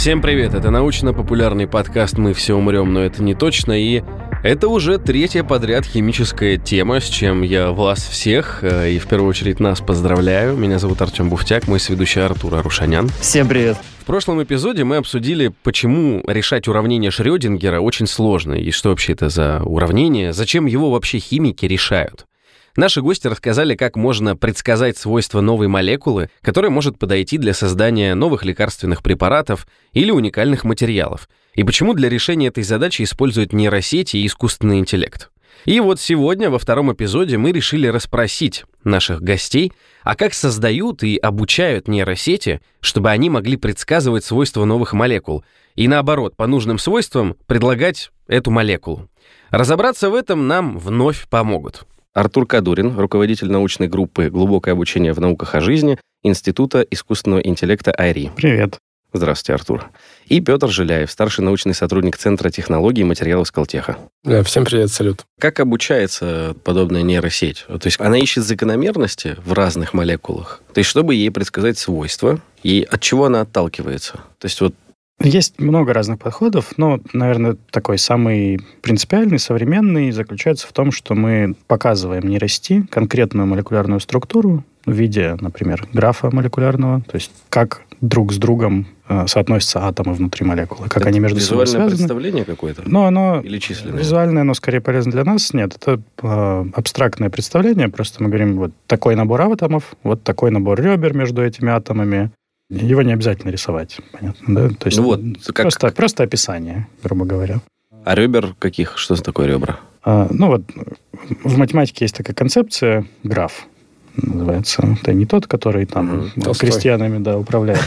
Всем привет, это научно-популярный подкаст «Мы все умрем, но это не точно», и это уже третья подряд химическая тема, с чем я вас всех, и в первую очередь нас поздравляю. Меня зовут Артем Буфтяк, мой соведущий Артур Арушанян. Всем привет. В прошлом эпизоде мы обсудили, почему решать уравнение Шрёдингера очень сложно, и что вообще это за уравнение, зачем его вообще химики решают. Наши гости рассказали, как можно предсказать свойства новой молекулы, которая может подойти для создания новых лекарственных препаратов или уникальных материалов, и почему для решения этой задачи используют нейросети и искусственный интеллект. И вот сегодня, во втором эпизоде, мы решили расспросить наших гостей, а как создают и обучают нейросети, чтобы они могли предсказывать свойства новых молекул, и наоборот, по нужным свойствам предлагать эту молекулу. Разобраться в этом нам вновь помогут Артур Кадурин, руководитель научной группы «Глубокое обучение в науках о жизни» Института искусственного интеллекта АйРи. Привет. Здравствуйте, Артур. И Петр Жиляев, старший научный сотрудник Центра технологий и материалов Скалтеха. Да, всем привет, салют. Как обучается подобная нейросеть? То есть она ищет закономерности в разных молекулах? То есть чтобы ей предсказать свойства, и от чего она отталкивается? То есть вот есть много разных подходов, но, наверное, такой самый принципиальный, современный заключается в том, что мы показываем нейросети конкретную молекулярную структуру в виде, например, графа молекулярного, то есть как друг с другом соотносятся атомы внутри молекулы, как это они между собой связаны. Визуальное представление какое-то? Но оно или численное? Визуальное, оно скорее полезно для нас. Нет, это абстрактное представление. Просто мы говорим, вот такой набор атомов, вот такой набор ребер между этими атомами. Его не обязательно рисовать, понятно, да? То есть ну вот, просто описание, грубо говоря. А ребер каких? Что за такое ребра? Ну вот в математике есть такая концепция граф, называется. Это не тот, который там крестьянами управляет,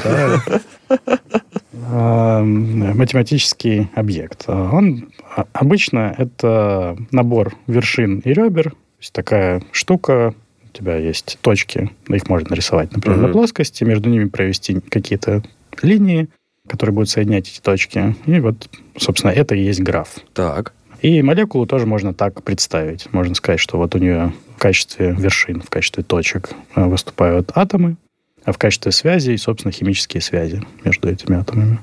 а математический объект. Он обычно это набор вершин и ребер, то есть такая штука. У тебя есть точки, их можно нарисовать, например, на плоскости, между ними провести какие-то линии, которые будут соединять эти точки. И вот, собственно, это и есть граф. Так. И молекулу тоже можно так представить. Можно сказать, что вот у нее в качестве вершин, в качестве точек выступают атомы, а в качестве связей, собственно, химические связи между этими атомами.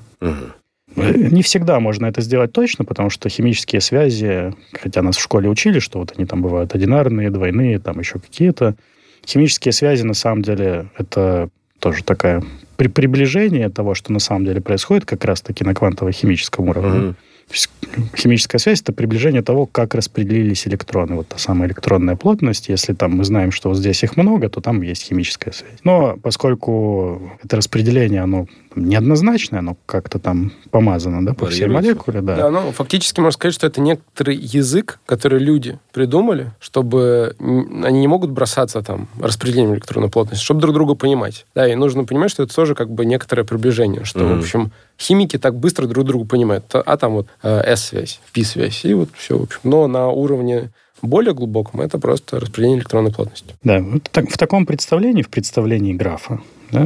Не всегда можно это сделать точно, потому что химические связи, хотя нас в школе учили, что вот они там бывают одинарные, двойные, там еще какие-то. Химические связи, на самом деле, это тоже такое приближение того, что на самом деле происходит как раз-таки на квантово-химическом уровне. То есть химическая связь – это приближение того, как распределились электроны. Вот та самая электронная плотность. Если там мы знаем, что вот здесь их много, то там есть химическая связь. Но поскольку это распределение, оно неоднозначное, оно как-то там помазано, по всей молекуле. Да, ну, фактически можно сказать, что это некоторый язык, который люди придумали, чтобы они не могут бросаться там распределением электронной плотности, чтобы друг друга понимать. Да, и нужно понимать, что это тоже как бы некоторое приближение, что, в общем, химики так быстро друг друга понимают. А там вот S-связь, P-связь, и вот все, в общем. Но на уровне более глубоком это просто распределение электронной плотности. Да, вот в таком представлении, в представлении графа,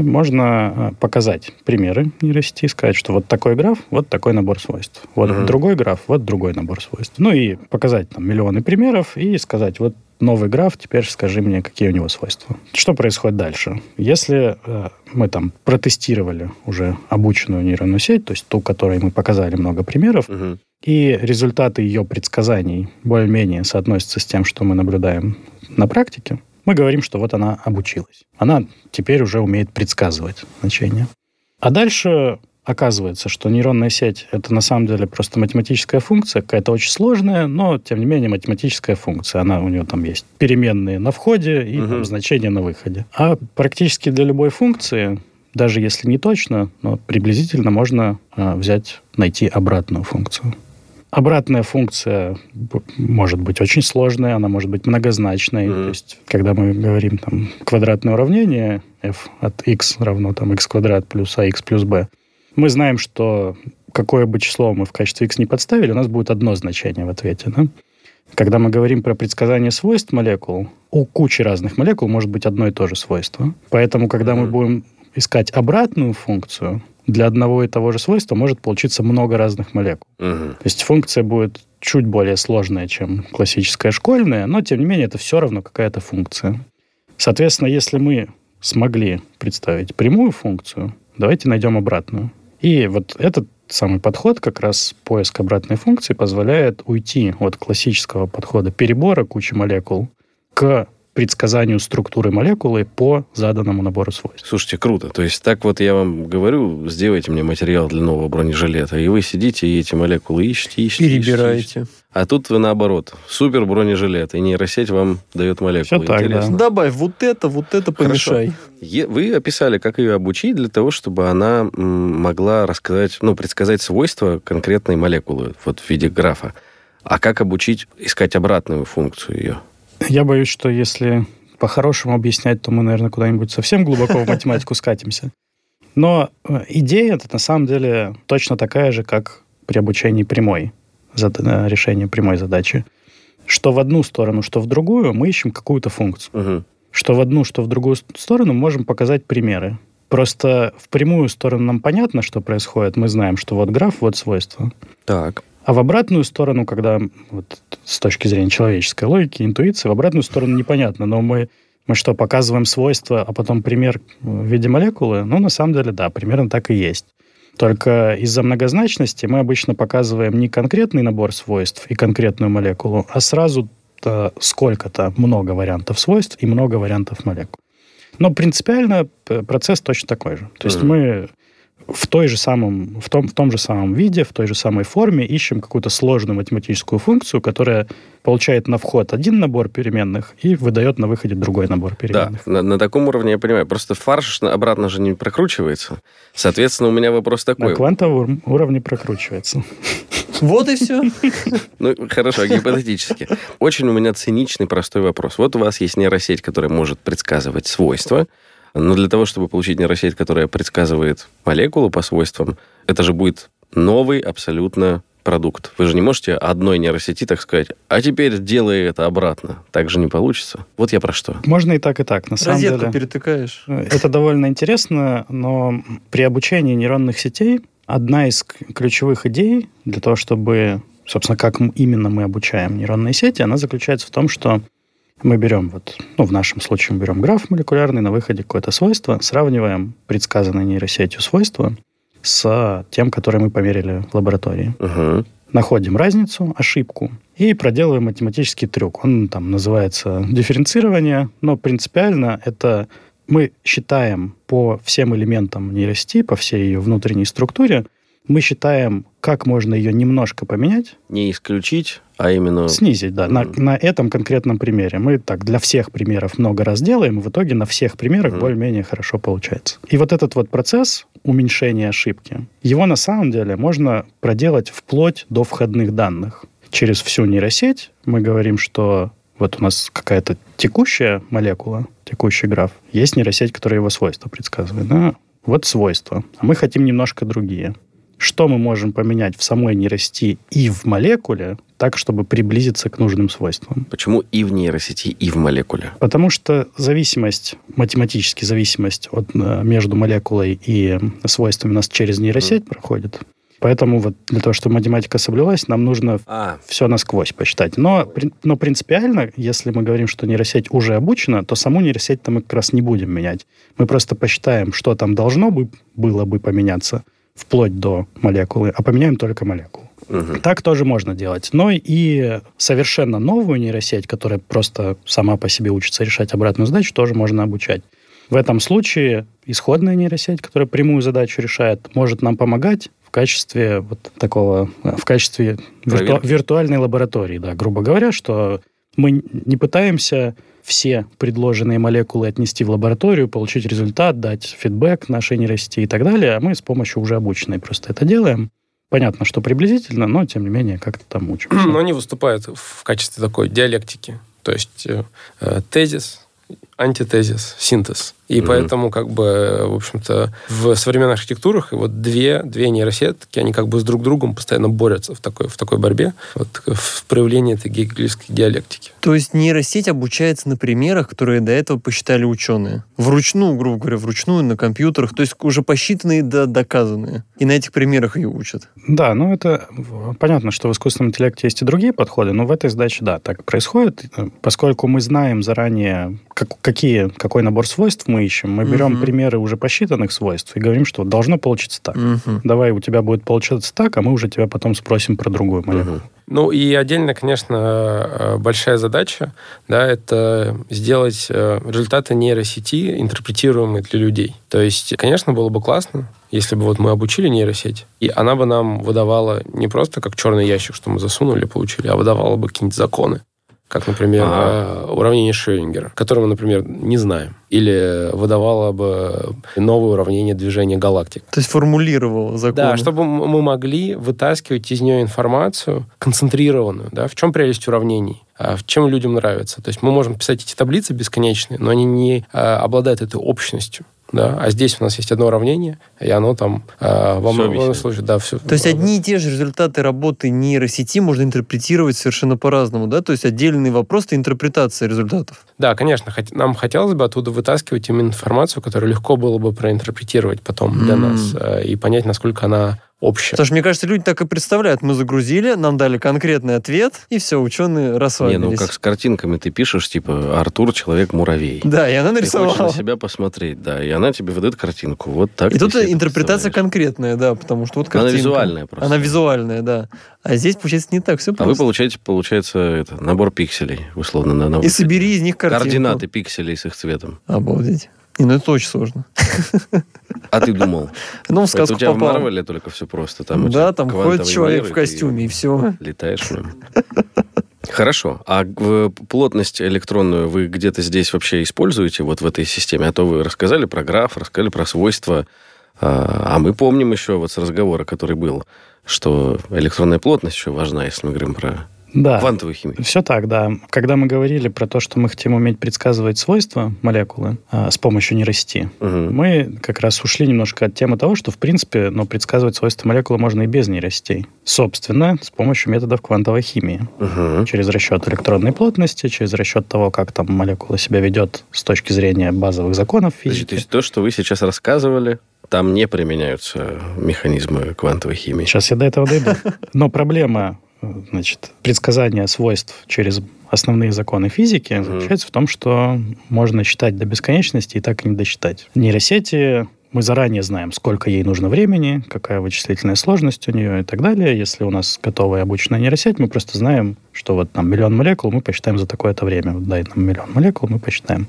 можно показать примеры нейросети, сказать, что вот такой граф, вот такой набор свойств. Вот другой граф, вот другой набор свойств. Ну и показать там миллионы примеров и сказать, вот новый граф, теперь скажи мне, какие у него свойства. Что происходит дальше? Если мы там протестировали уже обученную нейронную сеть, то есть ту, которой мы показали много примеров, и результаты ее предсказаний более-менее соотносятся с тем, что мы наблюдаем на практике, мы говорим, что вот она обучилась. Она теперь уже умеет предсказывать значения. А дальше оказывается, что нейронная сеть – это на самом деле просто математическая функция, какая-то очень сложная, но, тем не менее, математическая функция. У нее там есть переменные на входе и там, значения на выходе. А практически для любой функции, даже если не точно, но приблизительно можно найти обратную функцию. Обратная функция может быть очень сложная, она может быть многозначной. То есть, когда мы говорим там квадратное уравнение f от x равно там x квадрат плюс ax плюс b, мы знаем, что какое бы число мы в качестве x не подставили, у нас будет одно значение в ответе. Да? Когда мы говорим про предсказание свойств молекул, у кучи разных молекул может быть одно и то же свойство. Поэтому, когда мы будем искать обратную функцию, для одного и того же свойства может получиться много разных молекул. То есть функция будет чуть более сложная, чем классическая школьная, но, тем не менее, это все равно какая-то функция. Соответственно, если мы смогли представить прямую функцию, давайте найдем обратную. И вот этот самый подход, как раз поиск обратной функции, позволяет уйти от классического подхода перебора кучи молекул к предсказанию структуры молекулы по заданному набору свойств. Слушайте, круто. То есть так вот я вам говорю, сделайте мне материал для нового бронежилета, и вы сидите и эти молекулы ищете. Перебираете. А тут вы наоборот. Супер бронежилет, и нейросеть вам дает молекулы. Все так, интересно. да. Добавь вот это помешай. Вы описали, как ее обучить для того, чтобы она могла рассказать, предсказать свойства конкретной молекулы вот в виде графа. А как обучить искать обратную функцию ее? Я боюсь, что если по-хорошему объяснять, то мы, наверное, куда-нибудь совсем глубоко в математику скатимся. Но идея это на самом деле точно такая же, как при обучении решению прямой задачи. Что в одну сторону, что в другую мы ищем какую-то функцию. Угу. Что в одну, что в другую сторону можем показать примеры. Просто в прямую сторону нам понятно, что происходит. Мы знаем, что вот граф, вот свойства. Так. А в обратную сторону, когда вот, с точки зрения человеческой логики, интуиции, в обратную сторону непонятно. Но мы что, показываем свойства, а потом пример в виде молекулы? На самом деле, да, примерно так и есть. Только из-за многозначности мы обычно показываем не конкретный набор свойств и конкретную молекулу, а сразу сколько-то, много вариантов свойств и много вариантов молекул. Но принципиально процесс точно такой же. То есть мы в том же самом виде, в той же самой форме ищем какую-то сложную математическую функцию, которая получает на вход один набор переменных и выдает на выходе другой набор переменных. Да, на таком уровне я понимаю. Просто фарш обратно же не прокручивается. Соответственно, у меня вопрос такой. На квантовом уровне прокручивается. Вот и все. Хорошо, гипотетически. Очень у меня циничный простой вопрос. Вот у вас есть нейросеть, которая может предсказывать свойства, но для того, чтобы получить нейросеть, которая предсказывает молекулу по свойствам, это же будет новый абсолютно продукт. Вы же не можете одной нейросети, так сказать, а теперь делай это обратно. Так же не получится. Вот я про что. Можно и так, и так. На самом Розетку деле, перетыкаешь. Это довольно интересно, но при обучении нейронных сетей одна из ключевых идей для того, чтобы, собственно, как именно мы обучаем нейронные сети, она заключается в том, что мы берем, в нашем случае мы берем граф молекулярный, на выходе какое-то свойство, сравниваем предсказанной нейросетью свойства с тем, которое мы померили в лаборатории. Угу. Находим разницу, ошибку и проделываем математический трюк. Он там называется дифференцирование, но принципиально это мы считаем по всем элементам нейросети, по всей ее внутренней структуре, мы считаем, как можно ее немножко поменять. Не исключить, а именно... Снизить, да. На этом конкретном примере. Мы так для всех примеров много раз делаем, и в итоге на всех примерах более-менее хорошо получается. И вот этот вот процесс уменьшения ошибки, его на самом деле можно проделать вплоть до входных данных. Через всю нейросеть мы говорим, что вот у нас какая-то текущая молекула, текущий граф, есть нейросеть, которая его свойства предсказывает. Да? Вот свойства. А мы хотим немножко другие. Что мы можем поменять в самой нейросети и в молекуле, так, чтобы приблизиться к нужным свойствам? Почему и в нейросети, и в молекуле? Потому что математическая зависимость между молекулой и свойствами у нас через нейросеть проходит. Поэтому вот для того, чтобы математика соблюлась, нам нужно все насквозь посчитать. Но принципиально, если мы говорим, что нейросеть уже обучена, то саму нейросеть-то мы как раз не будем менять. Мы просто посчитаем, что там должно было бы поменяться, вплоть до молекулы, а поменяем только молекулу. Угу. Так тоже можно делать. Но и совершенно новую нейросеть, которая просто сама по себе учится решать обратную задачу, тоже можно обучать. В этом случае исходная нейросеть, которая прямую задачу решает, может нам помогать в качестве виртуальной лаборатории, да, грубо говоря, что мы не пытаемся все предложенные молекулы отнести в лабораторию, получить результат, дать фидбэк нашей нейросети и так далее, а мы с помощью уже обученной просто это делаем. Понятно, что приблизительно, но, тем не менее, как-то там учимся. Но они выступают в качестве такой диалектики. То есть тезис, антитезис, синтез. И поэтому, в общем-то, в современных архитектурах вот две нейросетки, они с друг другом постоянно борются в такой борьбе, в проявлении этой гегельской диалектики. То есть нейросеть обучается на примерах, которые до этого посчитали ученые. Вручную, грубо говоря, на компьютерах, то есть уже посчитанные да доказанные. И на этих примерах ее учат. Да, это понятно, что в искусственном интеллекте есть и другие подходы, но в этой задаче, да, так происходит, поскольку мы знаем заранее, какой набор свойств мы ищем. Мы берем примеры уже посчитанных свойств и говорим, что должно получиться так. Давай, у тебя будет получаться так, а мы уже тебя потом спросим про другую молекулу. Ну и отдельно, конечно, большая задача, да, это сделать результаты нейросети интерпретируемые для людей. То есть, конечно, было бы классно, если бы вот мы обучили нейросеть, и она бы нам выдавала не просто как черный ящик, что мы засунули, получили, а выдавала бы какие-нибудь законы. Как, например, уравнение Шрёдингера, которое мы, например, не знаем. Или выдавало бы новое уравнение движения галактик. То есть формулировало законы. Да, чтобы мы могли вытаскивать из нее информацию концентрированную. Да? В чем прелесть уравнений? В чем людям нравится? То есть мы можем писать эти таблицы бесконечные, но они не обладают этой общностью. Да? А здесь у нас есть одно уравнение, и оно там во многом случае... Да, все. То есть одни и те же результаты работы нейросети можно интерпретировать совершенно по-разному, да? То есть отдельный вопрос — это интерпретация результатов. Да, конечно. Нам хотелось бы оттуда вытаскивать именно информацию, которую легко было бы проинтерпретировать потом для нас и понять, насколько она общая. Потому что, мне кажется, люди так и представляют. Мы загрузили, нам дали конкретный ответ, и все, ученые расслабились. Не, ну как с картинками ты пишешь, типа, Артур — человек-муравей. Да, и она нарисовала. Ты хочешь на себя посмотреть, да, и она тебе выдает картинку. Вот так. И тут интерпретация конкретная, да, потому что вот картинка. Она визуальная просто. Она визуальная, да. А здесь, получается, не так все просто. А вы получаете, получается, набор пикселей, условно. И собери из них картинку. Координаты пикселей с их цветом. Обалдеть. Ну это очень сложно. А ты думал? Ну, в сказку у тебя попал. в Марвеле только все просто. Там да, там ходит человек в костюме, и все. Летаешь в нем. Хорошо. А плотность электронную вы где-то здесь вообще используете, вот в этой системе? А то вы рассказали про граф, рассказали про свойства. А мы помним еще вот с разговора, который был, что электронная плотность еще важна, если мы говорим про... Да, квантовую химию. Все так, да. Когда мы говорили про то, что мы хотим уметь предсказывать свойства молекулы с помощью нейросети, мы как раз ушли немножко от темы того, что, в принципе, предсказывать свойства молекулы можно и без нейросетей. Собственно, с помощью методов квантовой химии. Через расчет электронной плотности, через расчет того, как там молекула себя ведет с точки зрения базовых законов физики. То есть то, что вы сейчас рассказывали, там не применяются механизмы квантовой химии. Сейчас я до этого дойду. Но проблема... предсказание свойств через основные законы физики заключается в том, что можно считать до бесконечности и так и не досчитать. Нейросети, мы заранее знаем, сколько ей нужно времени, какая вычислительная сложность у нее и так далее. Если у нас готовая обученная нейросеть, мы просто знаем, что вот там 1 000 000 молекул мы посчитаем за такое-то время. Вот дай нам 1 000 000 молекул, мы посчитаем.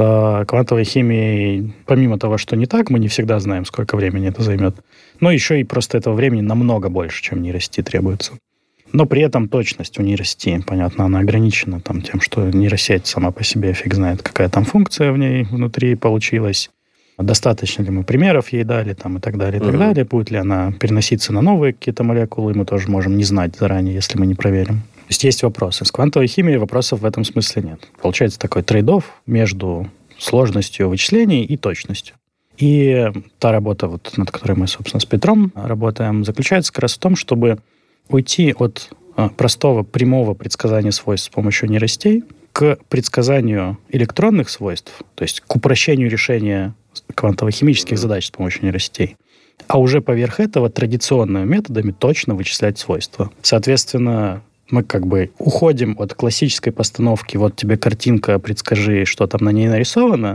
С квантовой химией, помимо того, что не так, мы не всегда знаем, сколько времени это займет. Но еще и просто этого времени намного больше, чем нейросети требуется. Но при этом точность у нейросети, понятно, она ограничена там, тем, что нейросеть сама по себе фиг знает, какая там функция в ней внутри получилась. Достаточно ли мы примеров ей дали там, и так далее, и так далее. Будет ли она переноситься на новые какие-то молекулы, мы тоже можем не знать заранее, если мы не проверим. То есть вопросы. С квантовой химией вопросов в этом смысле нет. Получается такой трейд-офф между сложностью вычислений и точностью. И та работа, вот, над которой мы, собственно, с Петром работаем, заключается как раз в том, чтобы уйти от простого прямого предсказания свойств с помощью нейросетей к предсказанию электронных свойств, то есть к упрощению решения квантово-химических задач с помощью нейросетей, а уже поверх этого традиционными методами точно вычислять свойства. Соответственно, мы как бы уходим от классической постановки «вот тебе картинка, предскажи, что там на ней нарисовано»,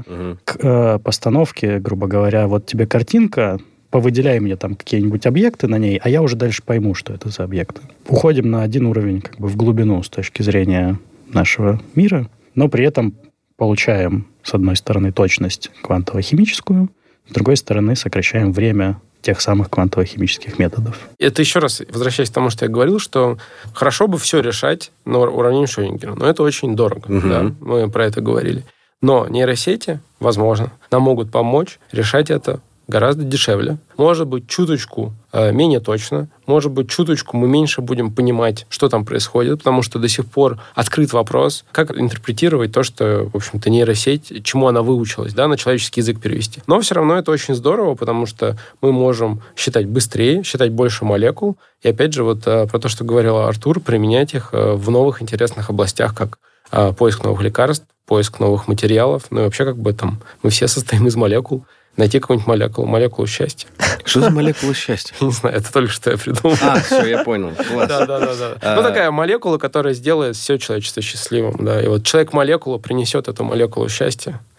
к постановке, грубо говоря, «вот тебе картинка, повыделяй мне там какие-нибудь объекты на ней, а я уже дальше пойму, что это за объекты». Уходим на один уровень как бы в глубину с точки зрения нашего мира, но при этом получаем, с одной стороны, точность квантово-химическую, с другой стороны, сокращаем время тех самых квантово-химических методов. Это еще раз, возвращаясь к тому, что я говорил, что хорошо бы все решать на уравнении Шрёдингера, но это очень дорого. Да? Мы про это говорили. Но нейросети, возможно, нам могут помочь решать это гораздо дешевле. Может быть, чуточку менее точно. Может быть, чуточку мы меньше будем понимать, что там происходит, потому что до сих пор открыт вопрос, как интерпретировать то, что, в общем-то, нейросеть, чему она выучилась, да, на человеческий язык перевести. Но все равно это очень здорово, потому что мы можем считать быстрее, считать больше молекул. И опять же, вот про то, что говорил Артур, применять их в новых интересных областях, как поиск новых лекарств, поиск новых материалов. Ну и вообще, как бы там, мы все состоим из молекул. Найти какую-нибудь молекулу счастья. Что за молекула счастья? Не знаю, это только что я придумал. Все, я понял. Класс. Да. Ну, такая молекула, которая сделает все человечество счастливым. Да. И вот человек-молекула принесет эту молекулу счастья.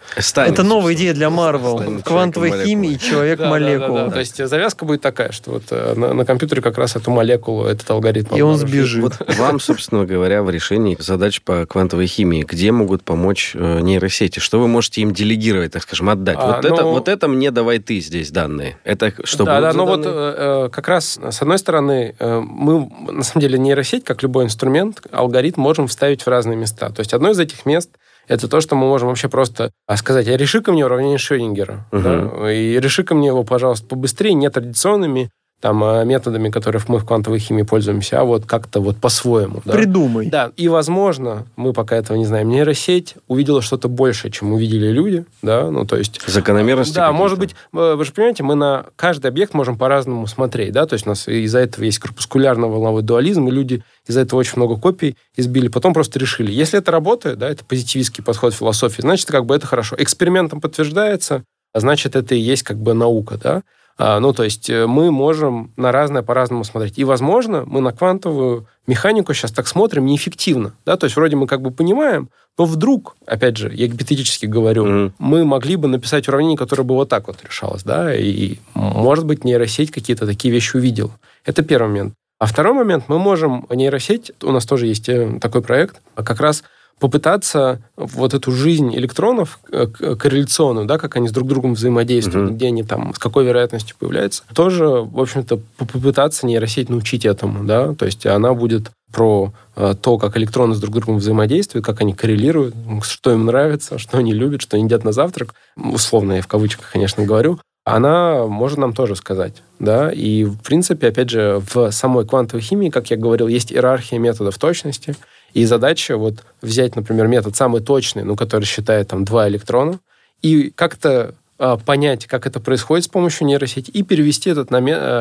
Это новая идея для Marvel. Квантовая химия и человек-молекула. Да. То есть завязка будет такая, что вот на компьютере как раз эту молекулу, этот алгоритм. И он сбежит. Вот вам, собственно говоря, в решении задач по квантовой химии, где могут помочь нейросети? Что вы можете им делегировать, так скажем, отдать? Вот это мне давай ты здесь данные. Это что будет за данные? Вот как раз, с одной стороны, мы, на самом деле, нейросеть, как любой инструмент, алгоритм можем вставить в разные места. То есть одно из этих мест это то, что мы можем вообще просто сказать, реши-ка мне уравнение Шрёдингера, да? И реши-ка мне его, пожалуйста, побыстрее, не традиционными методами, которые мы в квантовой химии пользуемся, а вот как-то вот по-своему. Да? Придумай. Да, и, возможно, мы пока этого не знаем, нейросеть увидела что-то большее, чем увидели люди, да, ну, то есть... Закономерности Да, может быть, вы же понимаете, мы на каждый объект можем по-разному смотреть, да, то есть у нас из-за этого есть корпускулярно-волновой дуализм, и люди из-за этого очень много копий избили, потом просто решили. Если это работает, да, это позитивистский подход в философии, значит, как бы это хорошо. Экспериментом подтверждается, а значит, это и есть как бы наука, да. Ну, то есть мы можем на разное по-разному смотреть. И, возможно, мы на квантовую механику сейчас так смотрим неэффективно. Да? То есть вроде мы как бы понимаем, но вдруг, опять же, я гипотетически говорю, мы могли бы написать уравнение, которое бы вот так вот решалось. Да? И, может быть, нейросеть какие-то такие вещи увидела. Это первый момент. А второй момент, мы можем нейросеть, у нас тоже есть такой проект, как раз попытаться вот эту жизнь электронов корреляционную, да, как они с друг другом взаимодействуют, где они там, с какой вероятностью появляются, тоже, в общем-то, попытаться нейросеть научить этому, да, то есть она будет про то, как электроны с друг другом взаимодействуют, как они коррелируют, что им нравится, что они любят, что они едят на завтрак, условно я в кавычках, конечно, говорю, она может нам тоже сказать, да, и, в принципе, опять же, в самой квантовой химии, как я говорил, есть иерархия методов точности, и задача вот взять, например, метод самый точный, ну, который считает там 2 электрона, и как-то понять, как это происходит с помощью нейросети, и перевести этот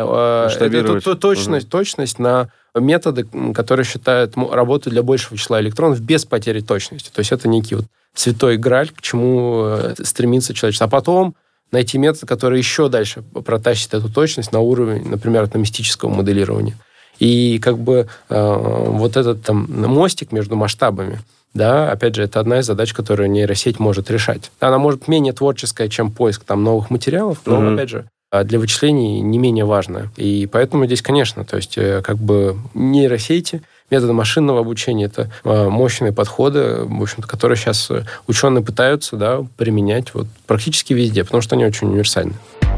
эту точность на методы, которые считают работу для большего числа электронов без потери точности. То есть это некий вот святой грааль, к чему стремится человечество. А потом найти метод, который еще дальше протащит эту точность на уровень, например, атомистического моделирования. И как бы вот этот там мостик между масштабами, да, опять же, это одна из задач, которую нейросеть может решать. Она может менее творческая, чем поиск там новых материалов, но, опять же, для вычислений не менее важная. И поэтому здесь, конечно, то есть как бы нейросети, методы машинного обучения, это мощные подходы, в общем-то, которые сейчас ученые пытаются, да, применять вот практически везде, потому что они очень универсальны.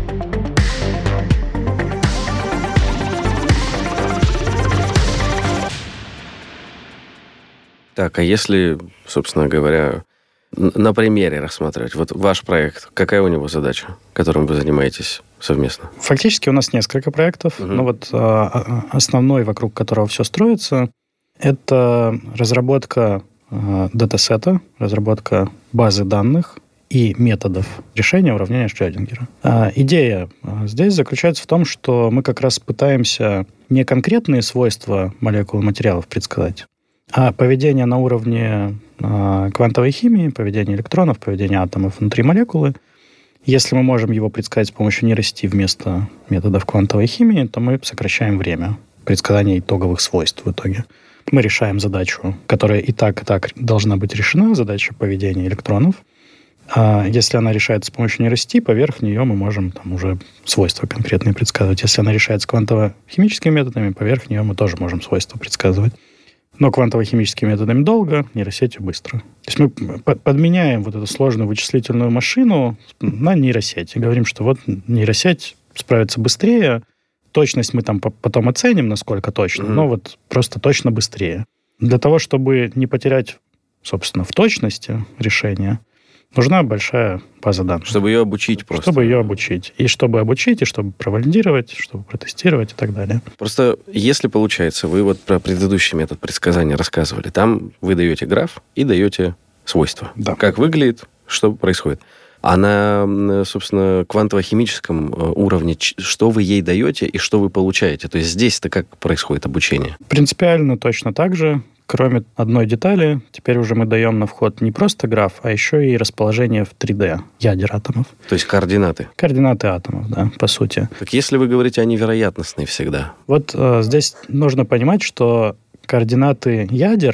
Так, а если, собственно говоря, на примере рассматривать, вот ваш проект, какая у него задача, которым вы занимаетесь совместно? Фактически у нас несколько проектов, но вот основной, вокруг которого все строится, это разработка датасета, разработка базы данных и методов решения уравнения Шрёдингера. Идея здесь заключается в том, что мы как раз пытаемся не конкретные свойства молекул и материалов предсказать, а поведение на уровне квантовой химии, поведение электронов, поведение атомов внутри молекулы. Если мы можем его предсказать с помощью нейросети вместо методов квантовой химии, то мы сокращаем время предсказания итоговых свойств в итоге. Мы решаем задачу, которая и так должна быть решена, задача поведения электронов. А если она решается с помощью нейросети, поверх нее мы можем там уже свойства конкретные предсказывать. Если она решается квантово-химическими методами, поверх нее мы тоже можем свойства предсказывать. Но квантово-химическими методами долго, нейросетью быстро. То есть мы подменяем вот эту сложную вычислительную машину на нейросеть. И говорим, что вот нейросеть справится быстрее, точность мы там потом оценим, насколько точно, но вот просто точно быстрее. Для того, чтобы не потерять, собственно, в точности решения, нужна большая база данных. Чтобы ее обучить просто. Чтобы ее обучить. И чтобы обучить, и чтобы провалидировать, чтобы протестировать и так далее. Просто если получается, вы вот про предыдущий метод предсказания рассказывали, там вы даете граф и даете свойства. Да. Как выглядит, что происходит. А на, собственно, квантово-химическом уровне, что вы ей даете и что вы получаете? То есть здесь-то как происходит обучение? Принципиально точно так же. Кроме одной детали, теперь уже мы даем на вход не просто граф, а еще и расположение в 3D ядер атомов. То есть координаты? Координаты атомов, да, по сути. Так если вы говорите, они вероятностные всегда. Вот здесь нужно понимать, что координаты ядер...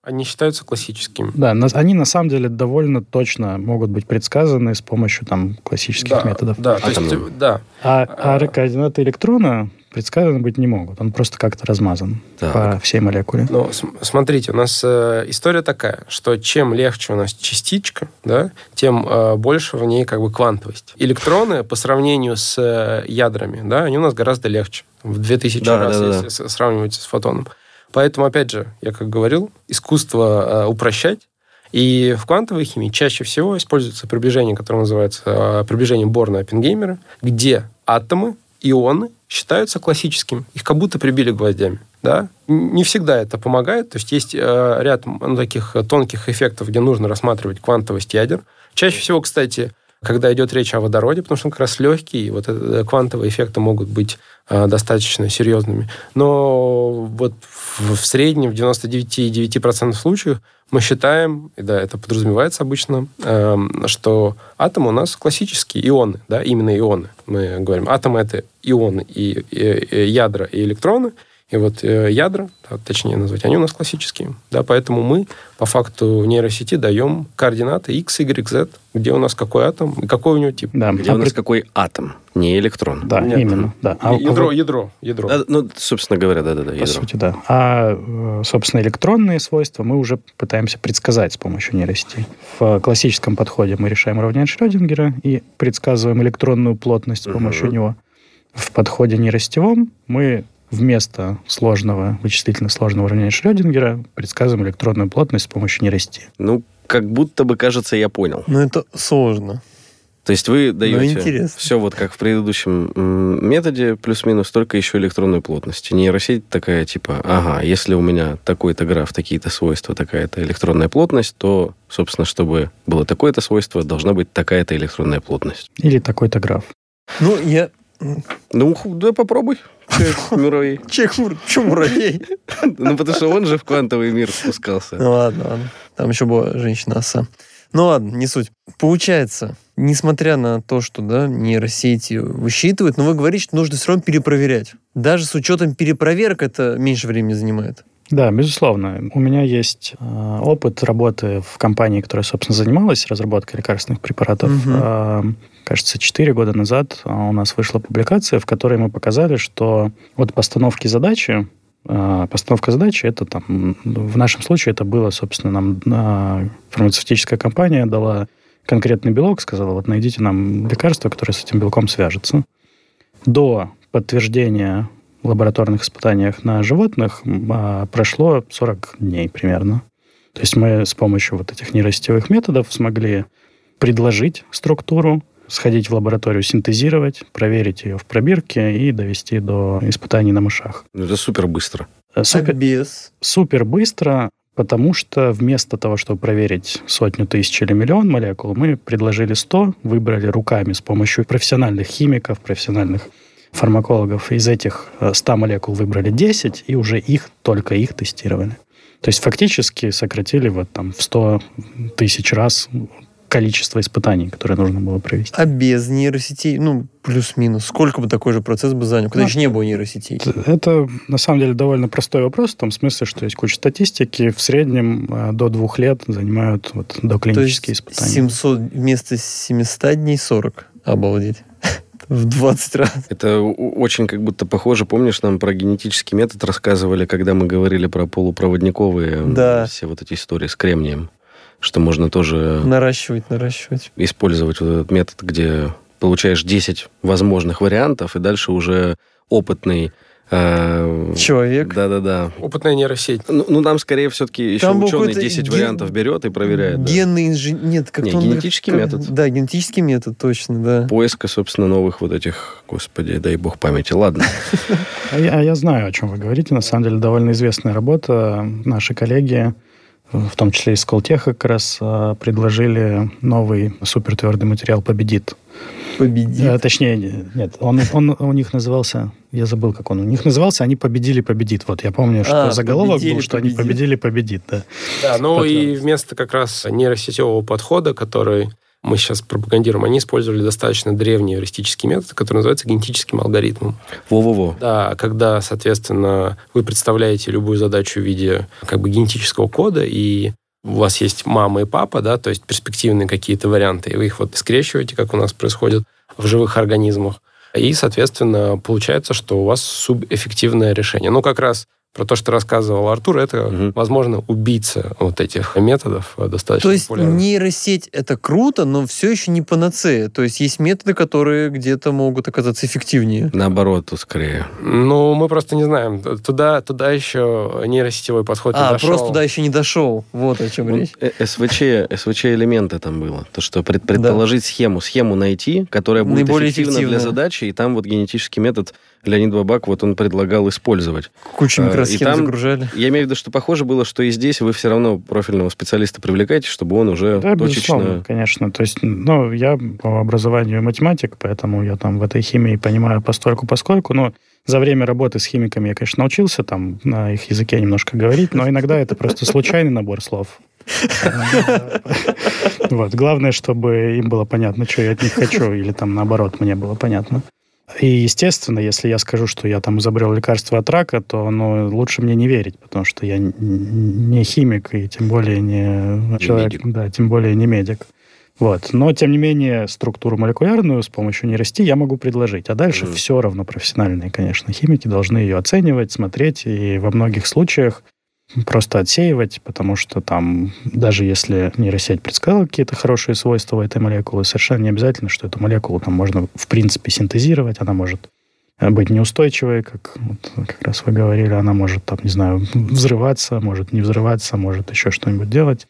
Они считаются классическими. Да, они на самом деле довольно точно могут быть предсказаны с помощью там классических методов. Да, то есть, да. А координаты электрона предсказаны быть не могут. Он просто как-то размазан по всей молекуле. Ну, смотрите, у нас история такая, что чем легче у нас частичка, да, тем больше в ней как бы квантовость. Электроны по сравнению с ядрами, да, они у нас гораздо легче. В 2000 раз, если сравнивать с фотоном. Поэтому, опять же, я как говорил, искусство упрощать. И в квантовой химии чаще всего используется приближение, которое называется приближением Борна-Оппенгеймера, где атомы, ионы считаются классическими. Их как будто прибили гвоздями. Да? Не всегда это помогает. То есть есть ряд таких тонких эффектов, где нужно рассматривать квантовость ядер. Чаще всего, кстати, когда идет речь о водороде, потому что он как раз легкий, и вот квантовые эффекты могут быть достаточно серьезными. Но вот в среднем, в 99,9% случаев мы считаем, и да, это подразумевается обычно, что атомы у нас классические, ионы, да, именно ионы. Мы говорим, атомы — это ионы, и ядра, и электроны. И вот ядра, точнее назвать, они у нас классические. Да, поэтому мы по факту нейросети даем координаты x, y, z, где у нас какой атом и какой у него тип. Да, где у нас какой атом, не электрон. Да, нет, именно. Да. Ядро. Да, ну, собственно говоря, да, ядро. По сути, да. А, собственно, электронные свойства мы уже пытаемся предсказать с помощью нейросетей. В классическом подходе мы решаем уравнение Шрёдингера и предсказываем электронную плотность с помощью него. В подходе нейросетевом мы вместо вычислительно сложного уравнения Шрёдингера предсказываем электронную плотность с помощью нейросети. Ну, как будто бы, кажется, я понял. Ну, это сложно. То есть вы даете все вот как в предыдущем методе, плюс-минус, только еще электронную плотность. Нейросеть такая, типа, ага, если у меня такой-то граф, такие-то свойства, такая-то электронная плотность, то, собственно, чтобы было такое-то свойство, должна быть такая-то электронная плотность. Или такой-то граф. Ну, да попробуй. Муравей. Почему муравей? Ну, потому что он же в квантовый мир спускался. Ну, ладно. Там еще была женщина-оса. Ну, ладно, не суть. Получается, несмотря на то, что нейросети высчитывают, но вы говорите, что нужно все равно перепроверять. Даже с учетом перепроверок это меньше времени занимает. Да, безусловно. У меня есть опыт работы в компании, которая, собственно, занималась разработкой лекарственных препаратов. Кажется, 4 года назад у нас вышла публикация, в которой мы показали, что от постановка задачи, это там, в нашем случае это было, собственно, нам фармацевтическая компания дала конкретный белок, сказала, вот найдите нам лекарство, которое с этим белком свяжется. До подтверждения в лабораторных испытаниях на животных прошло 40 дней примерно. То есть мы с помощью вот этих нейросетевых методов смогли предложить структуру, сходить в лабораторию, синтезировать, проверить ее в пробирке и довести до испытаний на мышах. Это супер быстро. Супер быстро, потому что вместо того, чтобы проверить 100 тысяч или миллион молекул, мы предложили 100, выбрали руками с помощью профессиональных химиков, профессиональных фармакологов. Из этих 100 молекул выбрали 10 и уже только их тестировали. То есть фактически сократили в 100 тысяч раз количество испытаний, которые нужно было провести. А без нейросетей, плюс-минус, сколько бы такой же процесс бы занял, когда еще не было нейросетей? Это, на самом деле, довольно простой вопрос, в том смысле, что есть куча статистики, в среднем до 2 лет занимают доклинические испытания. 700 вместо 700 дней 40. Обалдеть. В 20 раз. Это очень как будто похоже. Помнишь, нам про генетический метод рассказывали, когда мы говорили про полупроводниковые все вот эти истории с кремнием? Что можно тоже наращивать. Использовать вот этот метод, где получаешь 10 возможных вариантов, и дальше уже опытный человек. Да. Опытная нейросеть. Ну, там скорее все-таки еще ученый 10 вариантов берет и проверяет. Генный инженер... Нет, как-то генетический метод. Да, генетический метод, точно, да. Поиска, собственно, новых вот этих, господи, дай бог памяти. Ладно. Я знаю, о чем вы говорите. На самом деле, довольно известная работа. Наши коллеги, в том числе из Сколтеха, как раз предложили новый супертвердый материал «Победит». Точнее, нет, он у них назывался... Я забыл, как он у них назывался. Они «Победили, победит». Вот я помню, что заголовок был, что они «Победили, победит». Да, и вместо как раз нейросетевого подхода, который мы сейчас пропагандируем, они использовали достаточно древний эвристический метод, который называется генетическим алгоритмом. Во-во-во. Да, когда, соответственно, вы представляете любую задачу в виде как бы генетического кода, и у вас есть мама и папа, да, то есть перспективные какие-то варианты, и вы их вот скрещиваете, как у нас происходит в живых организмах, и, соответственно, получается, что у вас субэффективное решение. Ну, как раз про то, что рассказывал Артур, это, возможно, убийца вот этих методов достаточно То есть популярных. нейросеть — это круто, но все еще не панацея. То есть есть методы, которые где-то могут оказаться эффективнее. Наоборот, тут скорее. Ну, мы просто не знаем. Туда еще нейросетевой подход не дошел. Просто туда еще не дошел. Вот о чем речь. СВЧ элементы там было. То, что предположить схему найти, которая будет наиболее эффективна для задачи, и там вот генетический метод Леонид Бабак, вот он предлагал использовать. Кучу микросхем загружали. Я имею в виду, что похоже было, что и здесь вы все равно профильного специалиста привлекаете, чтобы он уже точечно... безусловно, конечно. То есть, я по образованию математик, поэтому я там в этой химии понимаю постольку-поскольку, но за время работы с химиками я, конечно, научился там на их языке немножко говорить, но иногда это просто случайный набор слов. Вот. Главное, чтобы им было понятно, что я от них хочу, или там наоборот, мне было понятно. И, естественно, если я скажу, что я там изобрел лекарство от рака, то лучше мне не верить, потому что я не химик и тем более не человек, медик. Да, тем более не медик. Вот. Но, тем не менее, структуру молекулярную с помощью нейросети я могу предложить. А дальше все равно профессиональные, конечно, химики должны ее оценивать, смотреть, и во многих случаях просто отсеивать, потому что там, даже если нейросеть предсказала какие-то хорошие свойства у этой молекулы, совершенно не обязательно, что эту молекулу там можно, в принципе, синтезировать. Она может быть неустойчивой, как раз вы говорили, она может, там, не знаю, взрываться, может не взрываться, может еще что-нибудь делать.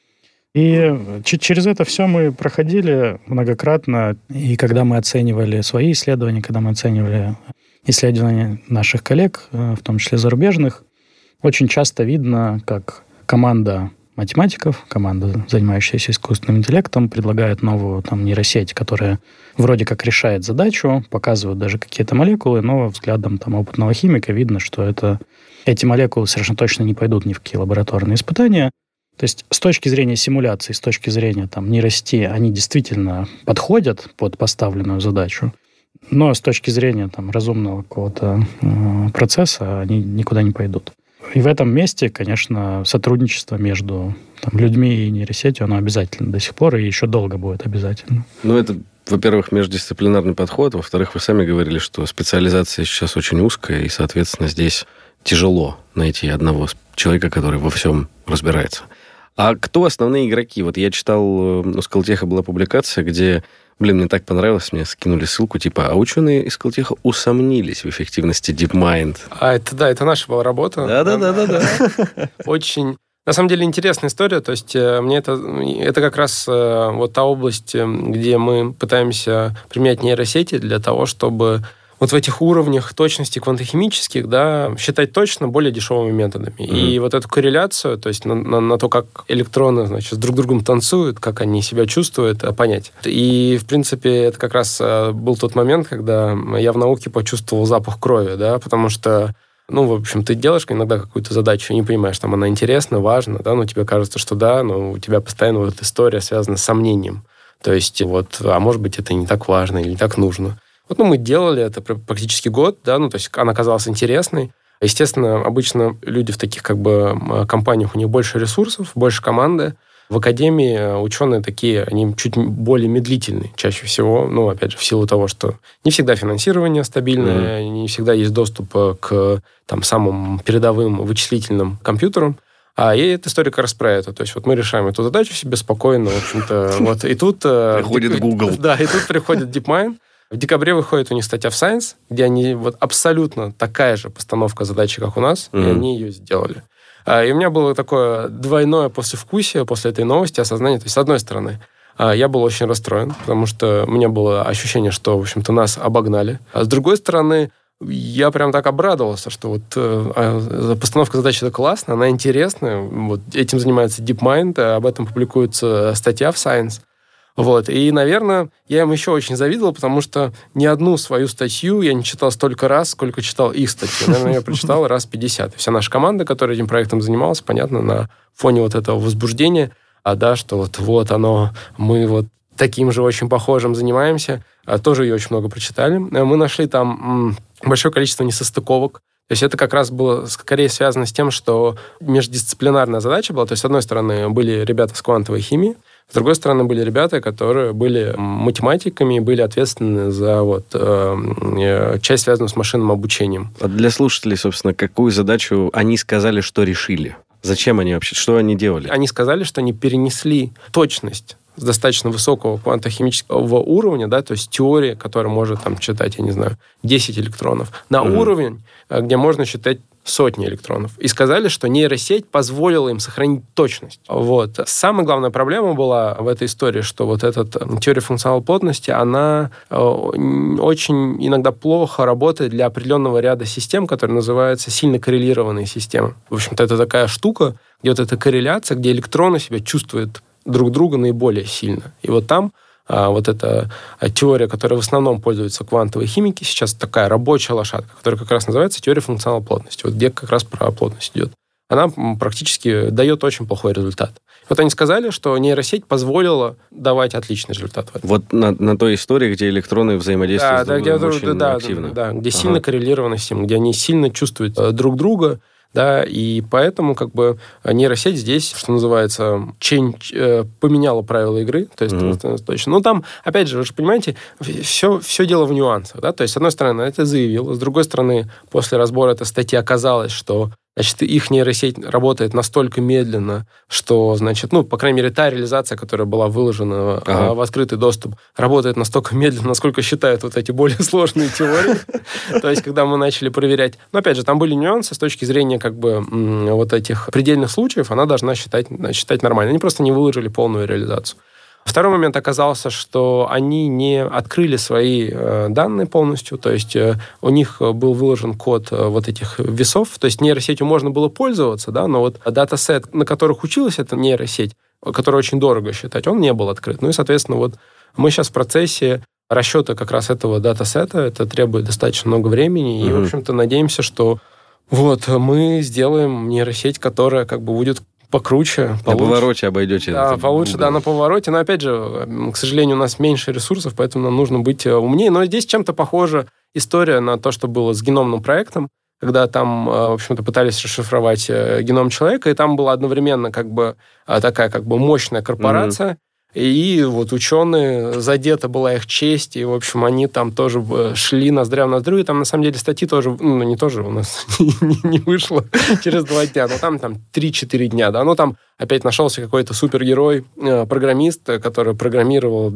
И через это все мы проходили многократно, и когда мы оценивали свои исследования, когда мы оценивали исследования наших коллег, в том числе зарубежных, очень часто видно, как команда математиков, команда, занимающаяся искусственным интеллектом, предлагает новую там нейросеть, которая вроде как решает задачу, показывают даже какие-то молекулы, но взглядом там опытного химика видно, что эти молекулы совершенно точно не пойдут ни в какие лабораторные испытания. То есть с точки зрения симуляции, с точки зрения там нейросети, они действительно подходят под поставленную задачу, но с точки зрения там разумного какого-то процесса они никуда не пойдут. И в этом месте, конечно, сотрудничество между людьми и нейросетью, оно обязательно до сих пор и еще долго будет обязательно. Это, во-первых, междисциплинарный подход. Во-вторых, вы сами говорили, что специализация сейчас очень узкая, и, соответственно, здесь тяжело найти одного человека, который во всем разбирается. А кто основные игроки? Вот я читал, у Скалтеха была публикация, где... мне так понравилось, мне скинули ссылку, а ученые из Скалтеха усомнились в эффективности DeepMind. Это наша была работа. Да. Очень, на самом деле, интересная история. То есть мне это как раз вот та область, где мы пытаемся применять нейросети для того, чтобы вот в этих уровнях точности квантохимических, считать точно более дешевыми методами. И вот эту корреляцию, то есть на то, как электроны, с друг другом танцуют, как они себя чувствуют, понять. И, в принципе, это как раз был тот момент, когда я в науке почувствовал запах крови, потому что, в общем, ты делаешь иногда какую-то задачу и не понимаешь, там она интересна, важна, но тебе кажется, что но у тебя постоянно вот эта история связана с сомнением. То есть а может быть, это не так важно или не так нужно. Мы делали это практически год, то есть она казалась интересной. Естественно, обычно люди в таких компаниях, у них больше ресурсов, больше команды. В академии ученые такие, они чуть более медлительные чаще всего, опять же, в силу того, что не всегда финансирование стабильное, не всегда есть доступ к самым передовым вычислительным компьютерам. И эта история как раз про это. То есть мы решаем эту задачу себе спокойно, в общем-то. И тут... Приходит Google. Да, и тут приходит DeepMind. В декабре выходит у них статья в Science, где они абсолютно такая же постановка задачи, как у нас, и они ее сделали. И у меня было такое двойное послевкусие после этой новости, осознание. То есть, с одной стороны, я был очень расстроен, потому что у меня было ощущение, что, в общем-то, нас обогнали. А с другой стороны, я прям так обрадовался, что постановка задачи это классная, она интересная. Этим занимается DeepMind, об этом публикуется статья в Science. И, наверное, я им еще очень завидовал, потому что ни одну свою статью я не читал столько раз, сколько читал их статью. Наверное, я прочитал раз 50. Вся наша команда, которая этим проектом занималась, понятно, на фоне этого возбуждения, что оно, мы таким же очень похожим занимаемся. Тоже ее очень много прочитали. Мы нашли там большое количество несостыковок. То есть это как раз было скорее связано с тем, что междисциплинарная задача была. То есть, с одной стороны, были ребята с квантовой химией, с другой стороны, были ребята, которые были математиками и были ответственны за часть, связанную с машинным обучением. Для слушателей, собственно, какую задачу они сказали, что решили? Зачем они вообще? Что они делали? Они сказали, что они перенесли точность с достаточно высокого квантохимического уровня, да, то есть теория, которая может там читать, 10 электронов, на уровень, где можно считать сотни электронов. И сказали, что нейросеть позволила им сохранить точность. Самая главная проблема была в этой истории, что эта теория функциональной плотности, она очень иногда плохо работает для определенного ряда систем, которые называются сильно коррелированные системы. В общем-то, это такая штука, где эта корреляция, где электроны себя чувствуют друг друга наиболее сильно. И там эта теория, которая в основном пользуется квантовой химики, сейчас такая рабочая лошадка, которая как раз называется теория функциональной плотности. Где как раз про плотность идет. Она практически дает очень плохой результат. Они сказали, что нейросеть позволила давать отличный результат. На той истории, где электроны взаимодействуют очень активно. Да, где сильно коррелированы системы, где они сильно чувствуют друг друга. Да, и поэтому нейросеть здесь, что называется, поменяла правила игры. То есть, точно. Но там, опять же, вы же понимаете, все дело в нюансах. Да? То есть, с одной стороны, это заявил, с другой стороны, после разбора этой статьи оказалось, что их нейросеть работает настолько медленно, что, по крайней мере, та реализация, которая была выложена в открытый доступ, работает настолько медленно, насколько считают эти более сложные теории. То есть, когда мы начали проверять... Но, опять же, там были нюансы с точки зрения этих предельных случаев, она должна считать нормально. Они просто не выложили полную реализацию. Второй момент оказался, что они не открыли свои данные полностью, то есть у них был выложен код этих весов, то есть нейросетью можно было пользоваться, да, но датасет, на которых училась эта нейросеть, который очень дорого считать, он не был открыт. И, соответственно, мы сейчас в процессе расчета как раз этого датасета, это требует достаточно много времени, и, в общем-то, надеемся, что мы сделаем нейросеть, которая будет покруче, получше. На повороте обойдете. Да, получше, на повороте. Но, опять же, к сожалению, у нас меньше ресурсов, поэтому нам нужно быть умнее. Но здесь чем-то похожа история на то, что было с геномным проектом, когда там, в общем-то, пытались расшифровать геном человека, и там была одновременно такая мощная корпорация, и ученые, задета была их честь, и, в общем, они там тоже шли ноздря в ноздрю, и там, на самом деле, статьи тоже, не тоже у нас не вышло через 2 дня, но там 3-4 дня, да, там опять нашелся какой-то супергерой, программист, который программировал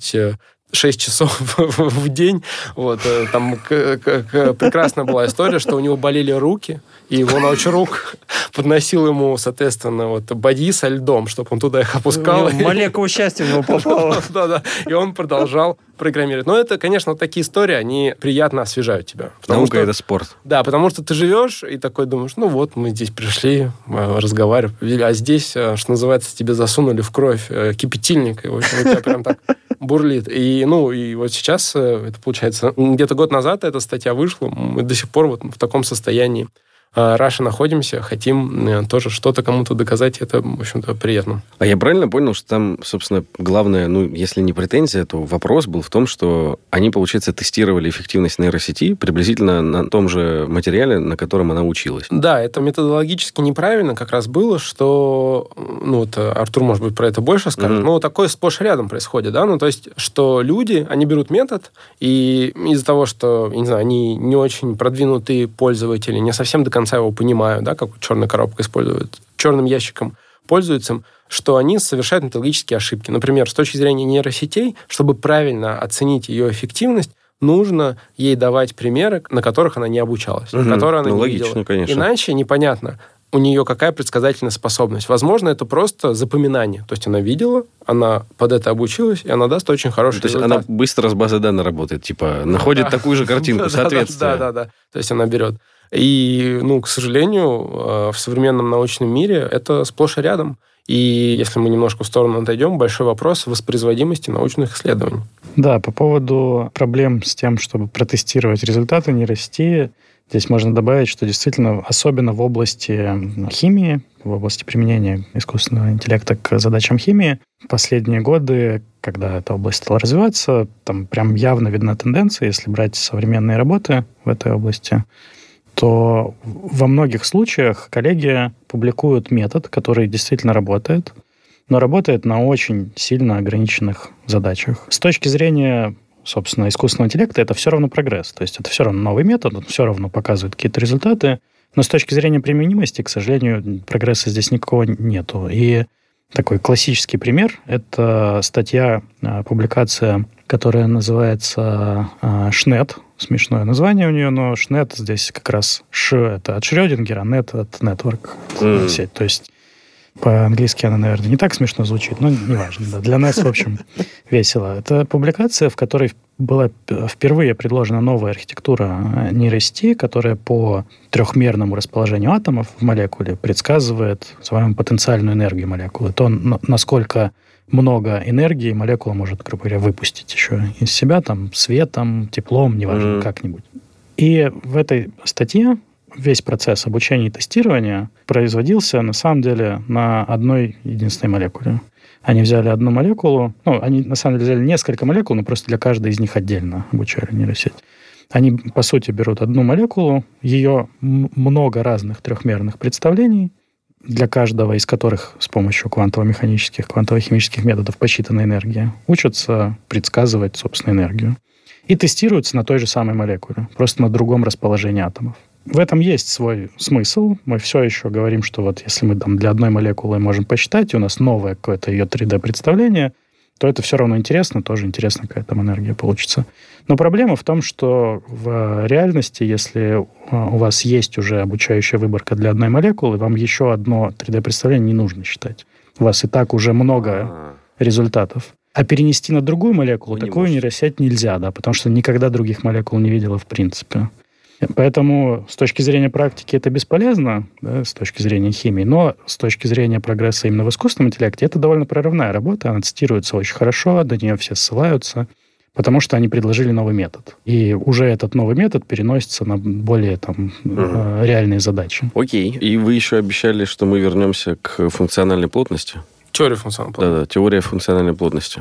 26 часов в день. Там прекрасная была история, что у него болели руки, и его научрук подносил ему, соответственно, боди со льдом, чтобы он туда их опускал. Молекула счастья в него попала. Да. И он продолжал программировать. Но это, конечно, такие истории, они приятно освежают тебя. Наука — это спорт. Да, потому что ты живешь и такой думаешь, мы здесь пришли разговаривать, а здесь, что называется, тебе засунули в кровь кипятильник, и, в общем, у тебя прям так бурлит. И сейчас, это получается, где-то год назад эта статья вышла, мы до сих пор в таком состоянии Russia находимся, хотим тоже что-то кому-то доказать, это, в общем-то, приятно. А я правильно понял, что там, собственно, главное, если не претензия, то вопрос был в том, что они, получается, тестировали эффективность нейросети приблизительно на том же материале, на котором она училась. Да, это методологически неправильно как раз было, что, Артур, может быть, про это больше скажет, но такое сплошь рядом происходит, да, то есть, что люди, они берут метод, и из-за того, что, они не очень продвинутые пользователи, не совсем до конца его понимают, да, как черная коробка используют, черным ящиком пользуются, что они совершают методологические ошибки. Например, с точки зрения нейросетей, чтобы правильно оценить ее эффективность, нужно ей давать примеры, на которых она не обучалась, которые она не видела. Конечно. Иначе непонятно, у нее какая предсказательная способность. Возможно, это просто запоминание. То есть она видела, она под это обучилась, и она даст очень хороший результат. То есть она быстро с базой данных работает, находит такую же картинку, соответственно. Да. То есть она берет. И, к сожалению, в современном научном мире это сплошь и рядом. И если мы немножко в сторону отойдем, большой вопрос воспроизводимости научных исследований. Да, по поводу проблем с тем, чтобы протестировать результаты нейросети, здесь можно добавить, что действительно, особенно в области химии, в области применения искусственного интеллекта к задачам химии, в последние годы, когда эта область стала развиваться, там прям явно видна тенденция, если брать современные работы в этой области, то во многих случаях коллеги публикуют метод, который действительно работает, но работает на очень сильно ограниченных задачах. С точки зрения, собственно, искусственного интеллекта, это все равно прогресс. То есть это все равно новый метод, он все равно показывает какие-то результаты, но с точки зрения применимости, к сожалению, прогресса здесь никакого нету. И такой классический пример — это статья, публикация, которая называется «Шнет». Смешное название у нее, но «Шнет» здесь как раз «Ш» — это от Шрёдингера, «Нет» — от «Network», сеть. То есть по-английски она, наверное, не так смешно звучит, но неважно. Да. Для нас, в общем, весело. Это публикация, в которой была впервые предложена новая архитектура нейросети, которая по трехмерному расположению атомов в молекуле предсказывает называемую потенциальную энергию молекулы. То, насколько много энергии молекула может, грубо говоря, выпустить еще из себя, там, светом, теплом, неважно, как-нибудь. И в этой статье весь процесс обучения и тестирования производился, на самом деле, на одной единственной молекуле. Они взяли одну молекулу, они, на самом деле, взяли несколько молекул, но просто для каждой из них отдельно обучали нейросеть. Они, по сути, берут одну молекулу, ее много разных трехмерных представлений, для каждого из которых с помощью квантово-механических, квантово-химических методов посчитана энергия, учатся предсказывать, собственно, энергию. И тестируются на той же самой молекуле, просто на другом расположении атомов. В этом есть свой смысл. Мы все еще говорим, что вот если мы там для одной молекулы можем посчитать, и у нас новое какое-то ее 3D-представление, то это все равно интересно, тоже интересно, какая там энергия получится. Но проблема в том, что в реальности, если у вас есть уже обучающая выборка для одной молекулы, вам еще одно 3D-представление не нужно считать. У вас и так уже много результатов. А перенести на другую молекулу такую нейросеть нельзя, да, потому что никогда других молекул не видела в принципе. Поэтому с точки зрения практики это бесполезно, да, с точки зрения химии, но с точки зрения прогресса именно в искусственном интеллекте это довольно прорывная работа, она цитируется очень хорошо, до нее все ссылаются, потому что они предложили новый метод. И уже этот новый метод переносится на более реальные задачи. Окей. И вы еще обещали, что мы вернемся к функциональной плотности. Теория функциональной плотности. Да, теория функциональной плотности.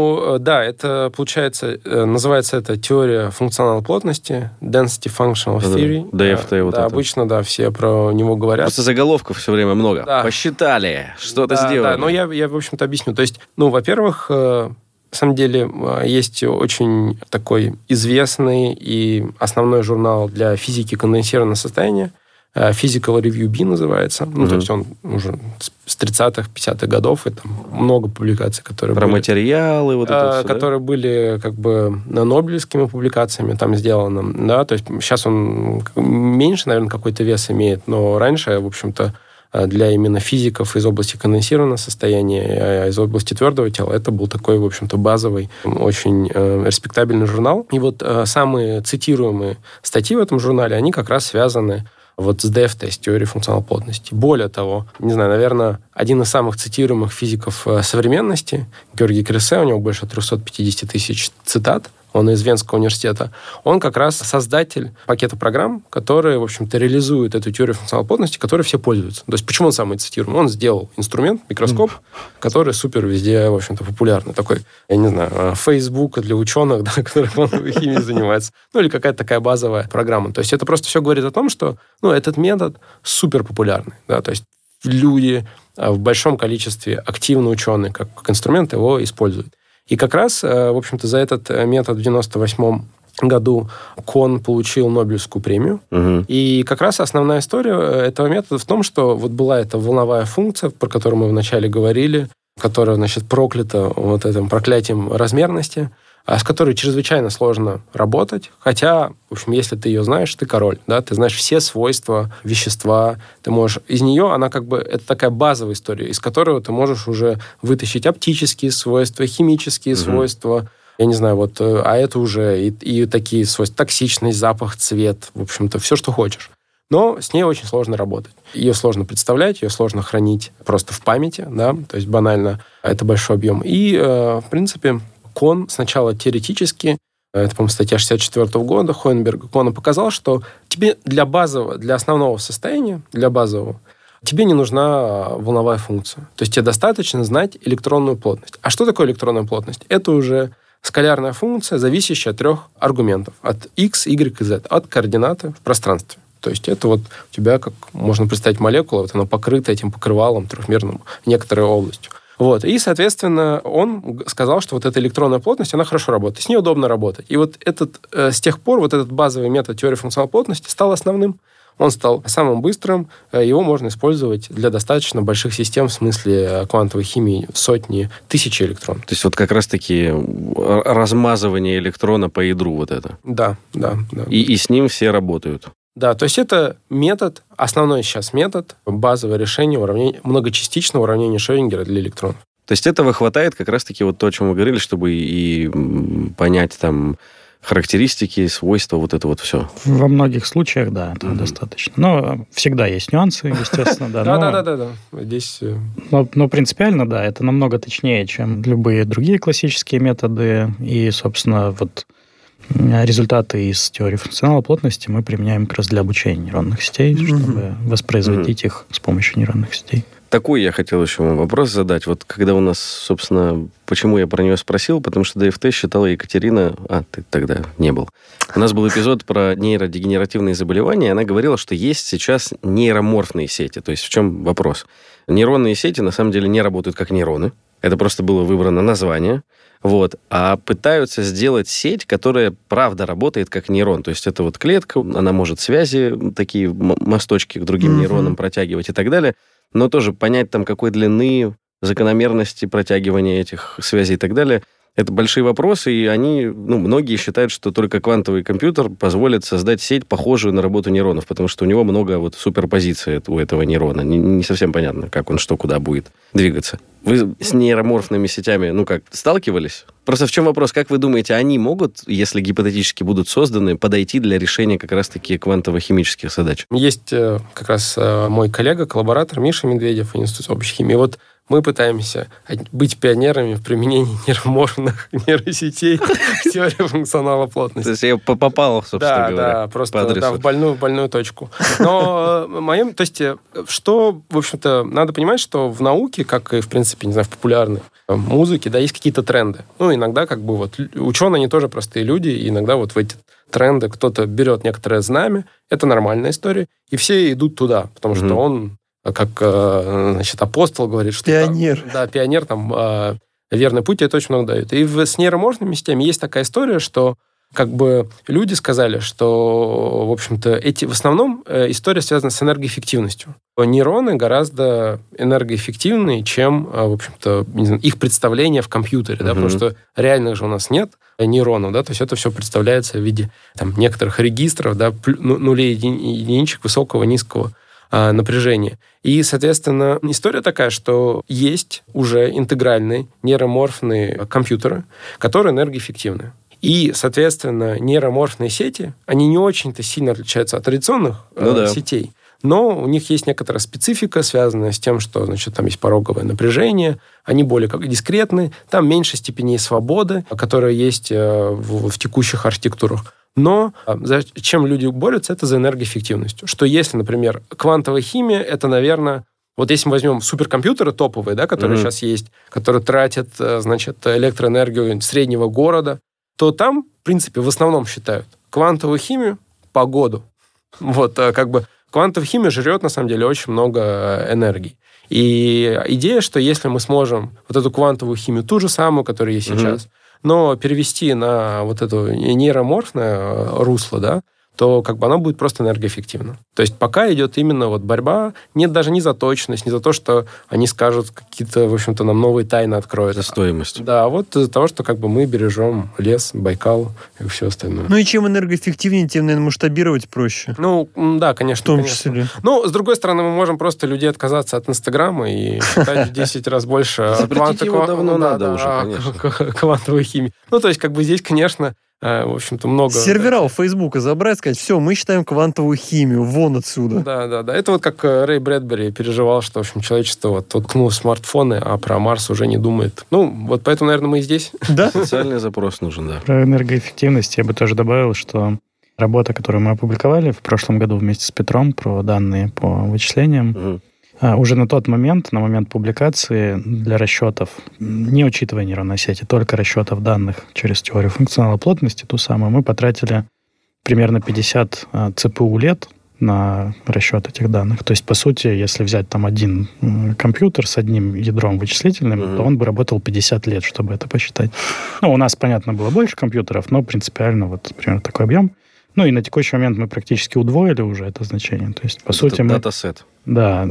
Да, это, получается, называется это теория функциональной плотности, Density Functional Theory. DFT вот это. Обычно, все про него говорят. Просто заголовков все время много. Да. Посчитали, что-то сделали. Да, но я, в общем-то, объясню. То есть, во-первых, на самом деле, есть очень такой известный и основной журнал для физики конденсированного состояния, Physical Review B называется. То есть он уже с 30-х, 50-х годов, и там много публикаций, которые про материалы, вот это все, которые были нобелевскими публикациями там сделаны. Да? То есть сейчас он меньше, наверное, какой-то вес имеет, но раньше, в общем-то, для именно физиков из области конденсированного состояния, из области твердого тела, это был такой, в общем-то, базовый, очень респектабельный журнал. И вот самые цитируемые статьи в этом журнале, они как раз связаны с DFT, с теорией функциональной плотности. Более того, не знаю, наверное, один из самых цитируемых физиков современности, Георгий Крессе, у него больше 350 тысяч цитат, он из Венского университета, он как раз создатель пакета программ, которые, в общем-то, реализуют эту теорию функциональной плотности, которой все пользуются. То есть почему он самый цитируемый? Он сделал инструмент, микроскоп, который супер везде, в общем-то, популярный. Такой, я не знаю, Facebook для ученых, да, которые квантовой химией занимаются. Или какая-то такая базовая программа. То есть это просто все говорит о том, что этот метод супер популярный. Да? То есть люди в большом количестве, активно ученые, как инструмент, его используют. И как раз, в общем-то, за этот метод в 1998 году Кон получил Нобелевскую премию. И как раз основная история этого метода в том, что была эта волновая функция, про которую мы вначале говорили, которая, проклята этим проклятием размерности, с которой чрезвычайно сложно работать. Хотя, в общем, если ты ее знаешь, ты король. Да? Ты знаешь все свойства вещества. Ты можешь... Из нее она это такая базовая история, из которой ты можешь уже вытащить оптические свойства, химические свойства. Я не знаю, а это уже и такие свойства. Токсичность, запах, цвет. В общем-то, все, что хочешь. но с ней очень сложно работать. Ее сложно представлять, ее сложно хранить просто в памяти, да, то есть банально это большой объем. И, в принципе, Kohn сначала теоретически, это, по-моему, статья 64 года Хойнберга, Kohn показал, что тебе для основного состояния, для базового, тебе не нужна волновая функция. То есть тебе достаточно знать электронную плотность. А что такое электронная плотность? Это уже скалярная функция, зависящая от 3 аргументов. От x, y и z. От координаты в пространстве. То есть это вот у тебя, как можно представить, молекула, вот она покрыта этим покрывалом трехмерным некоторой областью. Вот. И, соответственно, он сказал, что вот эта электронная плотность, она хорошо работает. С ней удобно работать. И вот с тех пор вот этот базовый метод теории функциональной плотности стал основным. Он стал самым быстрым, его можно использовать для достаточно больших систем, в смысле квантовой химии, сотни, тысячи электронов. То есть вот как раз-таки размазывание электрона по ядру вот это. Да. И с ним все работают. Да, то есть это метод, основной сейчас метод, базовое решение многочастичного уравнения Шрёдингера для электронов. То есть этого хватает как раз-таки вот то, о чем вы говорили, чтобы и понять там характеристики, свойства, вот это вот все. Во многих случаях, да, этого достаточно. Но всегда есть нюансы, естественно, да. Да. Здесь... Но принципиально, да, это намного точнее, чем любые другие классические методы. И, собственно, вот результаты из теории функциональной плотности мы применяем как раз для обучения нейронных сетей, чтобы воспроизводить их с помощью нейронных сетей. Такой я хотел еще вам вопрос задать. Вот когда у нас, собственно, почему я про нее спросил, потому что ДФТ считала Екатерина... ты тогда не был. У нас был эпизод про нейродегенеративные заболевания, и она говорила, что есть сейчас нейроморфные сети. То есть в чем вопрос? Нейронные сети на самом деле не работают как нейроны. Это просто было выбрано название. Вот. А пытаются сделать сеть, которая правда работает как нейрон. То есть это вот клетка, она может связи, такие мосточки к другим нейронам протягивать и так далее. Но тоже понять там, какой длины, закономерности протягивания этих связей и так далее, это большие вопросы, и они, многие считают, что только квантовый компьютер позволит создать сеть, похожую на работу нейронов, потому что у него много вот суперпозиций у этого нейрона. Не совсем понятно, как он что, куда будет двигаться. Вы с нейроморфными сетями, сталкивались? Просто в чем вопрос? Как вы думаете, они могут, если гипотетически будут созданы, подойти для решения как раз-таки квантово-химических задач? Есть как раз мой коллега, коллаборатор Миша Медведев, Институт общей химии. Вот мы пытаемся быть пионерами в применении нейроморфных нейросетей в теории функционала плотности. То есть я попал, собственно говоря, да, просто в больную точку. Но что, в общем-то, надо понимать, что в науке, как и, в принципе, не знаю, в популярной музыке, да, есть какие-то тренды. Иногда ученые, они тоже простые люди, и иногда вот в эти тренды кто-то берет некоторое знамя, это нормальная история, и все идут туда, потому что он как, апостол говорит, что... Пионер. Пионер, верный путь, это очень много дает. И с нейроморфными сетями есть такая история, что люди сказали, что, в общем-то, в основном история связана с энергоэффективностью. Нейроны гораздо энергоэффективнее, чем, в общем-то, их представление в компьютере, да, потому что реальных же у нас нет нейронов, да, то есть это все представляется в виде некоторых регистров, да, нулей, единичек, высокого, низкого напряжения. И, соответственно, история такая, что есть уже интегральные нейроморфные компьютеры, которые энергоэффективны. И, соответственно, нейроморфные сети, они не очень-то сильно отличаются от традиционных сетей, но у них есть некоторая специфика, связанная с тем, что, там есть пороговое напряжение, они более дискретны, там меньше степеней свободы, которые есть в текущих архитектурах. Но чем люди борются, это за энергоэффективностью. Что если, например, квантовая химия, это, наверное, вот если мы возьмем суперкомпьютеры топовые, да, которые сейчас есть, которые тратят, электроэнергию среднего города, то там, в принципе, в основном считают квантовую химию по году. Квантовая химия жрет, на самом деле, очень много энергии. И идея, что если мы сможем вот эту квантовую химию, ту же самую, которая есть сейчас, но перевести на вот это нейроморфное русло, да, то она будет просто энергоэффективна. То есть пока идет именно борьба, даже не за точность, не за то, что они скажут какие-то, в общем-то, нам новые тайны откроют. За стоимость. Да, из-за того, что мы бережем лес, Байкал и все остальное. И чем энергоэффективнее, тем, наверное, масштабировать проще. Да, конечно. В том числе. С другой стороны, мы можем просто людей отказаться от Инстаграма и считать в 10 раз больше запретить его давно надо уже, конечно. квантовой химии. То есть, здесь, конечно, В общем-то, много... Сервера у Фейсбука забрать, сказать, все, мы считаем квантовую химию, вон отсюда. Да. Это вот как Рэй Брэдбери переживал, что, в общем, человечество вот уткнуло в смартфоны, а про Марс уже не думает. Ну, вот поэтому, наверное, мы и здесь. Да? Специальный запрос нужен, да. Про энергоэффективность я бы тоже добавил, что работа, которую мы опубликовали в прошлом году вместе с Петром про данные по вычислениям, уже на тот момент, на момент публикации для расчетов, не учитывая нейронные сети, только расчетов данных через теорию функционала плотности, ту самую, мы потратили примерно 50 ЦПУ лет на расчет этих данных. То есть, по сути, если взять там один компьютер с одним ядром вычислительным, то он бы работал 50 лет, чтобы это посчитать. Ну, у нас, понятно, было больше компьютеров, но принципиально вот примерно такой объем. Ну, и на текущий момент мы практически удвоили уже это значение. То есть, по сути, мы... Датасет. Да,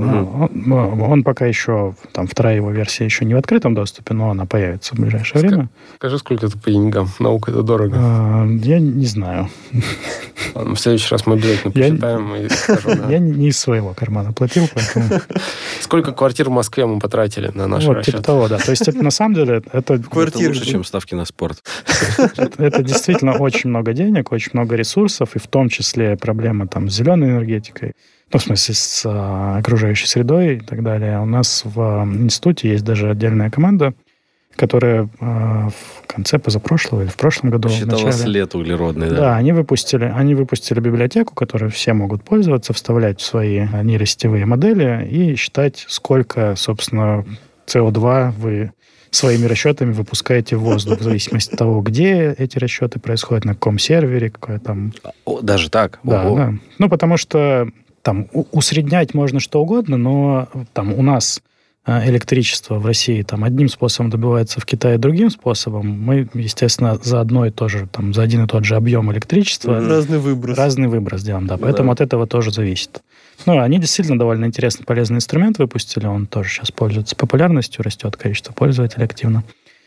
он пока еще, там, вторая его версия еще не в открытом доступе, но она появится в ближайшее время. Скажи, сколько это по деньгам? Наука это дорого. Я не знаю. Ладно, в следующий раз мы обязательно посчитаем и скажу. Я не из своего кармана платил, поэтому... Сколько квартир в Москве мы потратили на наши Вот, расчеты? типа того, да. То есть, это, на самом деле, это Лучше, чем ставки на спорт. Это действительно очень много денег, очень много ресурсов, и в том числе проблема там с зеленой энергетикой, ну, в смысле, с окружающей средой и так далее. У нас в институте есть даже отдельная команда, которая в конце позапрошлого или в прошлом году... Считала след углеродный, да? Да, они выпустили библиотеку, которую все могут пользоваться, вставлять в свои нейросетевые модели и считать, сколько, собственно, СО2 вы своими расчетами выпускаете в воздух, в зависимости от того, где эти расчеты происходят, на каком сервере, какое там... Даже так? Да, да. Ну, потому что там усреднять можно что угодно, но там у нас электричество в России там одним способом добывается, в Китае другим способом. Мы, естественно, за одно и то же, там, за один и тот же объем электричества... Разный выброс. Разный выброс делаем, да. Поэтому от этого тоже зависит. Ну, они действительно довольно интересный, полезный инструмент выпустили. Он тоже сейчас пользуется популярностью, растет количество пользователей активно.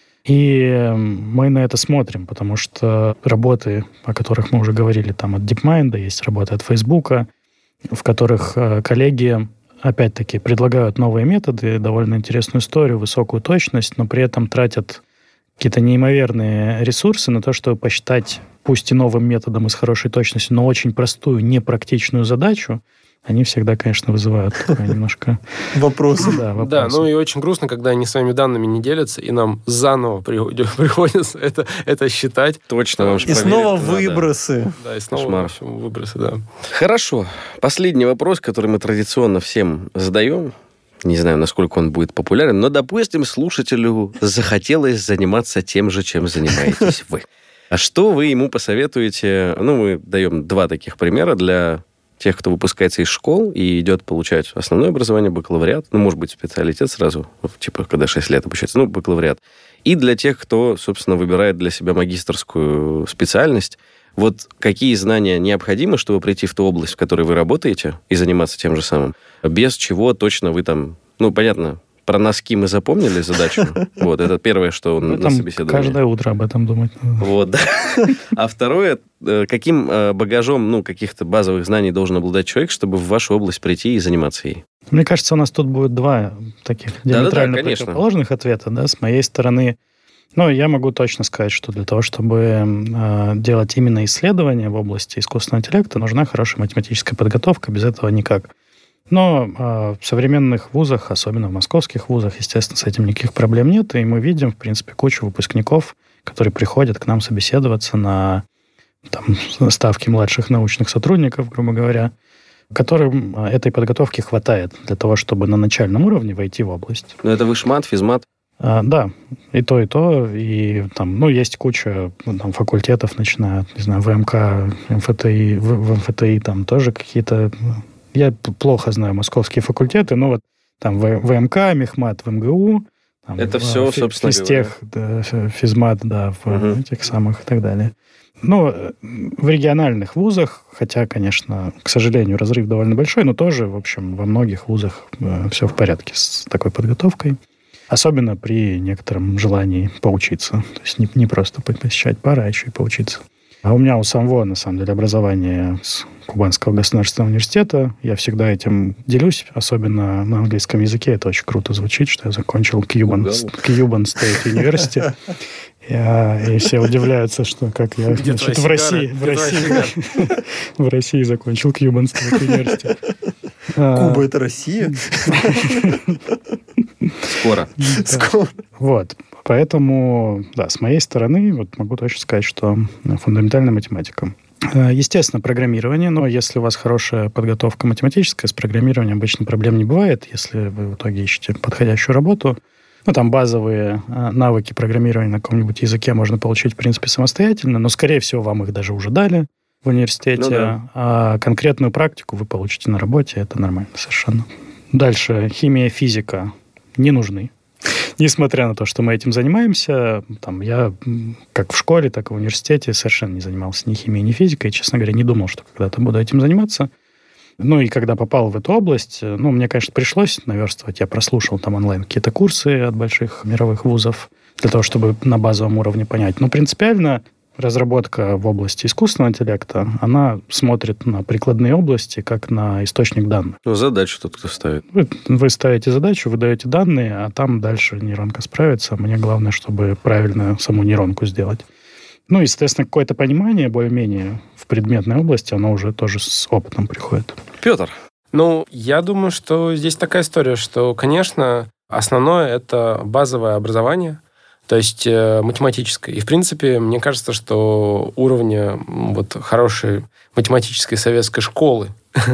И мы на это смотрим, потому что работы, о которых мы уже говорили, там от DeepMind, есть работы от Facebook, в которых коллеги, опять-таки, предлагают новые методы, довольно интересную историю, высокую точность, но при этом тратят какие-то неимоверные ресурсы на то, чтобы посчитать, пусть и новым методом и с хорошей точностью, но очень простую, непрактичную задачу. Они всегда, конечно, вызывают немножко... Вопросы. Да, вопросы. Да, ну и очень грустно, когда они своими данными не делятся, и нам заново приходится это считать. Точно. Вам И снова выбросы. Да, и снова выбросы, да. Хорошо. Последний вопрос, который мы традиционно всем задаем. Не знаю, насколько он будет популярен, но, допустим, слушателю захотелось заниматься тем же, чем занимаетесь вы. А что вы ему посоветуете? Ну, мы даем 2 таких примера для тех, кто выпускается из школ и идет получать основное образование, бакалавриат, ну, может быть, специалитет сразу, типа, когда 6 лет обучается, ну, бакалавриат. И для тех, кто, собственно, выбирает для себя магистерскую специальность. Вот какие знания необходимы, чтобы прийти в ту область, в которой вы работаете, и заниматься тем же самым? Без чего точно вы там... Ну, понятно, про носки мы запомнили задачу. Вот, это первое, что на собеседовании. Каждое утро об этом думать. Вот, да. А второе, каким багажом, ну, каких-то базовых знаний должен обладать человек, чтобы в вашу область прийти и заниматься ей? Мне кажется, у нас тут будет 2 таких диаметрально противоположных ответа. Да? С моей стороны, ну, я могу точно сказать, что для того, чтобы делать именно исследования в области искусственного интеллекта, нужна хорошая математическая подготовка, без этого никак. Но в современных вузах, особенно в московских вузах, естественно, с этим никаких проблем нет, и мы видим, в принципе, кучу выпускников, которые приходят к нам собеседоваться на там, ставки младших научных сотрудников, грубо говоря, которым этой подготовки хватает для того, чтобы на начальном уровне войти в область. Ну, это вышмат, физмат? Да, и то, и там, ну, есть куча там, факультетов, начиная, не знаю, ВМК, МФТИ, в МФТИ там тоже какие-то... Я плохо знаю московские факультеты, но вот там ВМК, Мехмат в МГУ. Там, это все, собственно физтех, да, физмат, да, в этих самых и так далее. Ну, в региональных вузах, хотя, конечно, к сожалению, разрыв довольно большой, но тоже, в общем, во многих вузах все в порядке с такой подготовкой. Особенно при некотором желании поучиться. То есть не просто посещать пары, а еще и поучиться. А у меня у самого, на самом деле, образование с Кубанского государственного университета. Я всегда этим делюсь, особенно на английском языке. Это очень круто звучит, что я закончил Cuban State University. И все удивляются, что как я в России закончил Cuban State University. Куба — это Россия? Скоро. Вот. Поэтому, да, с моей стороны, вот могу точно сказать, что фундаментальная математика. Естественно, программирование, но если у вас хорошая подготовка математическая, с программированием обычно проблем не бывает, если вы в итоге ищете подходящую работу. Ну, там базовые навыки программирования на каком-нибудь языке можно получить, в принципе, самостоятельно, но, скорее всего, вам их даже уже дали в университете, а конкретную практику вы получите на работе, это нормально совершенно. Дальше, химия, физика не нужны. Несмотря на то, что мы этим занимаемся, там, я как в школе, так и в университете совершенно не занимался ни химией, ни физикой. И, честно говоря, не думал, что когда-то буду этим заниматься. Ну, и когда попал в эту область, мне, конечно, пришлось наверстывать. Я прослушал там онлайн какие-то курсы от больших мировых вузов для того, чтобы на базовом уровне понять. Но принципиально разработка в области искусственного интеллекта, она смотрит на прикладные области, как на источник данных. Ну, задачу тут кто ставит. Вы ставите задачу, вы даете данные, а там дальше нейронка справится. Мне главное, чтобы правильно саму нейронку сделать. Ну, и, соответственно, какое-то понимание более-менее в предметной области, оно уже тоже с опытом приходит. Петр. Ну, я думаю, что здесь такая история, что, конечно, основное — это базовое образование, то есть математическое. И, в принципе, мне кажется, что уровня вот хорошей математической советской школы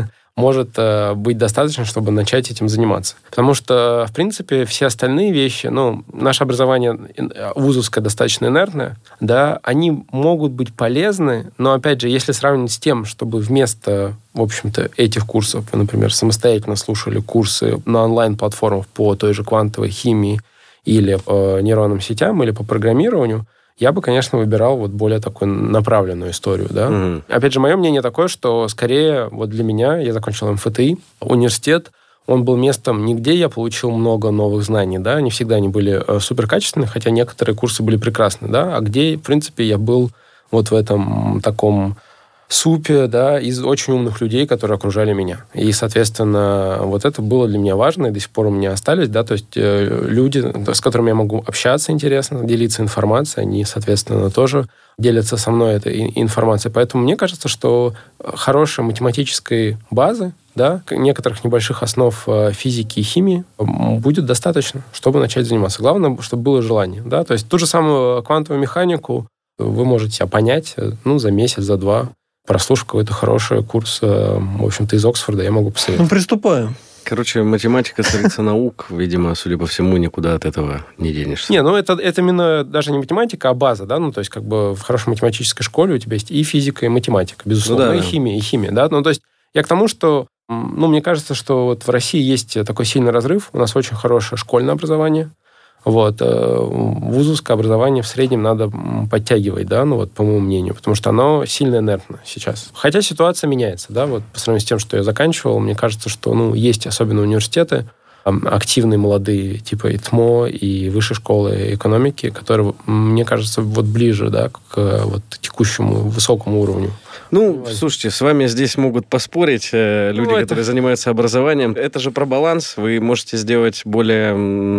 может быть достаточно, чтобы начать этим заниматься. Потому что, в принципе, все остальные вещи, наше образование вузовское достаточно инертное, да, они могут быть полезны, но, опять же, если сравнивать с тем, чтобы вместо, в общем-то, этих курсов, вы, например, самостоятельно слушали курсы на онлайн-платформах по той же квантовой химии или по нейронным сетям, или по программированию, я бы, конечно, выбирал вот более такую направленную историю, да. Mm-hmm. Опять же, мое мнение такое, что скорее вот для меня, я закончил МФТИ, университет, он был местом не где я получил много новых знаний, да, не всегда они были суперкачественные, хотя некоторые курсы были прекрасны, да, а где, в принципе, я был вот в этом таком супе, да, из очень умных людей, которые окружали меня. И, соответственно, вот это было для меня важно, и до сих пор у меня остались, да, то есть люди, с которыми я могу общаться интересно, делиться информацией, они, соответственно, тоже делятся со мной этой информацией. Поэтому мне кажется, что хорошей математической базы, да, некоторых небольших основ физики и химии будет достаточно, чтобы начать заниматься. Главное, чтобы было желание, да, то есть ту же самую квантовую механику вы можете понять, за месяц, за два, прослушав какой-то хороший курс, в общем-то, из Оксфорда, я могу посоветовать. Приступаем. Короче, математика, столица наук, видимо, судя по всему, никуда от этого не денешься. Не, это именно даже не математика, а база, да, то есть как бы в хорошей математической школе у тебя есть и физика, и математика, безусловно, и химия, да, то есть я к тому, что, мне кажется, что вот в России есть такой сильный разрыв, у нас очень хорошее школьное образование, вот, вузовское образование в среднем надо подтягивать, да, по моему мнению, потому что оно сильно инертно сейчас. Хотя ситуация меняется, да, вот по сравнению с тем, что я заканчивал, мне кажется, что, есть особенно университеты, активные молодые, типа ИТМО и высшей школы экономики, которые, мне кажется, вот ближе, да, к вот текущему высокому уровню. Слушайте, с вами здесь могут поспорить люди, которые занимаются образованием. Это же про баланс. Вы можете сделать более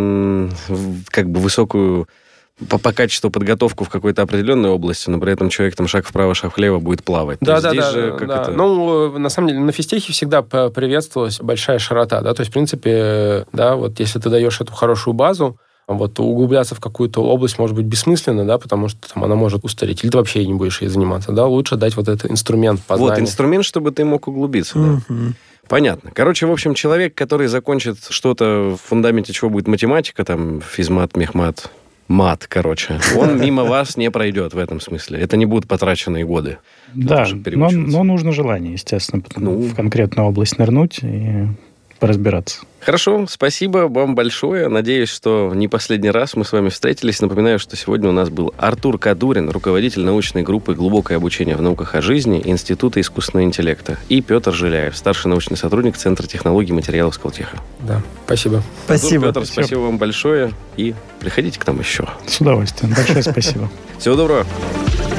высокую по качеству подготовку в какой-то определенной области, но при этом человек там шаг вправо, шаг влево будет плавать. Да. На самом деле, на физтехе всегда приветствовалась большая широта, да, то есть, в принципе, да, вот если ты даешь эту хорошую базу, вот углубляться в какую-то область может быть бессмысленно, да, потому что там она может устареть, или ты вообще не будешь ей заниматься, да, лучше дать вот этот инструмент познания. Вот, инструмент, чтобы ты мог углубиться, да. Понятно. Короче, в общем, человек, который закончит что-то, в фундаменте чего будет математика, там, физмат, мехмат, мат, он мимо вас не пройдет в этом смысле. Это не будут потраченные годы. Да, но нужно желание, естественно, в конкретную область нырнуть и поразбираться. Хорошо, спасибо вам большое. Надеюсь, что не последний раз мы с вами встретились. Напоминаю, что сегодня у нас был Артур Кадурин, руководитель научной группы «Глубокое обучение в науках о жизни» Института искусственного интеллекта, и Петр Жиляев, старший научный сотрудник Центра технологий и материалов Сколтеха. Да, спасибо. Спасибо. Артур, Петр, спасибо вам большое, и приходите к нам еще. С удовольствием. Большое спасибо. Всего доброго.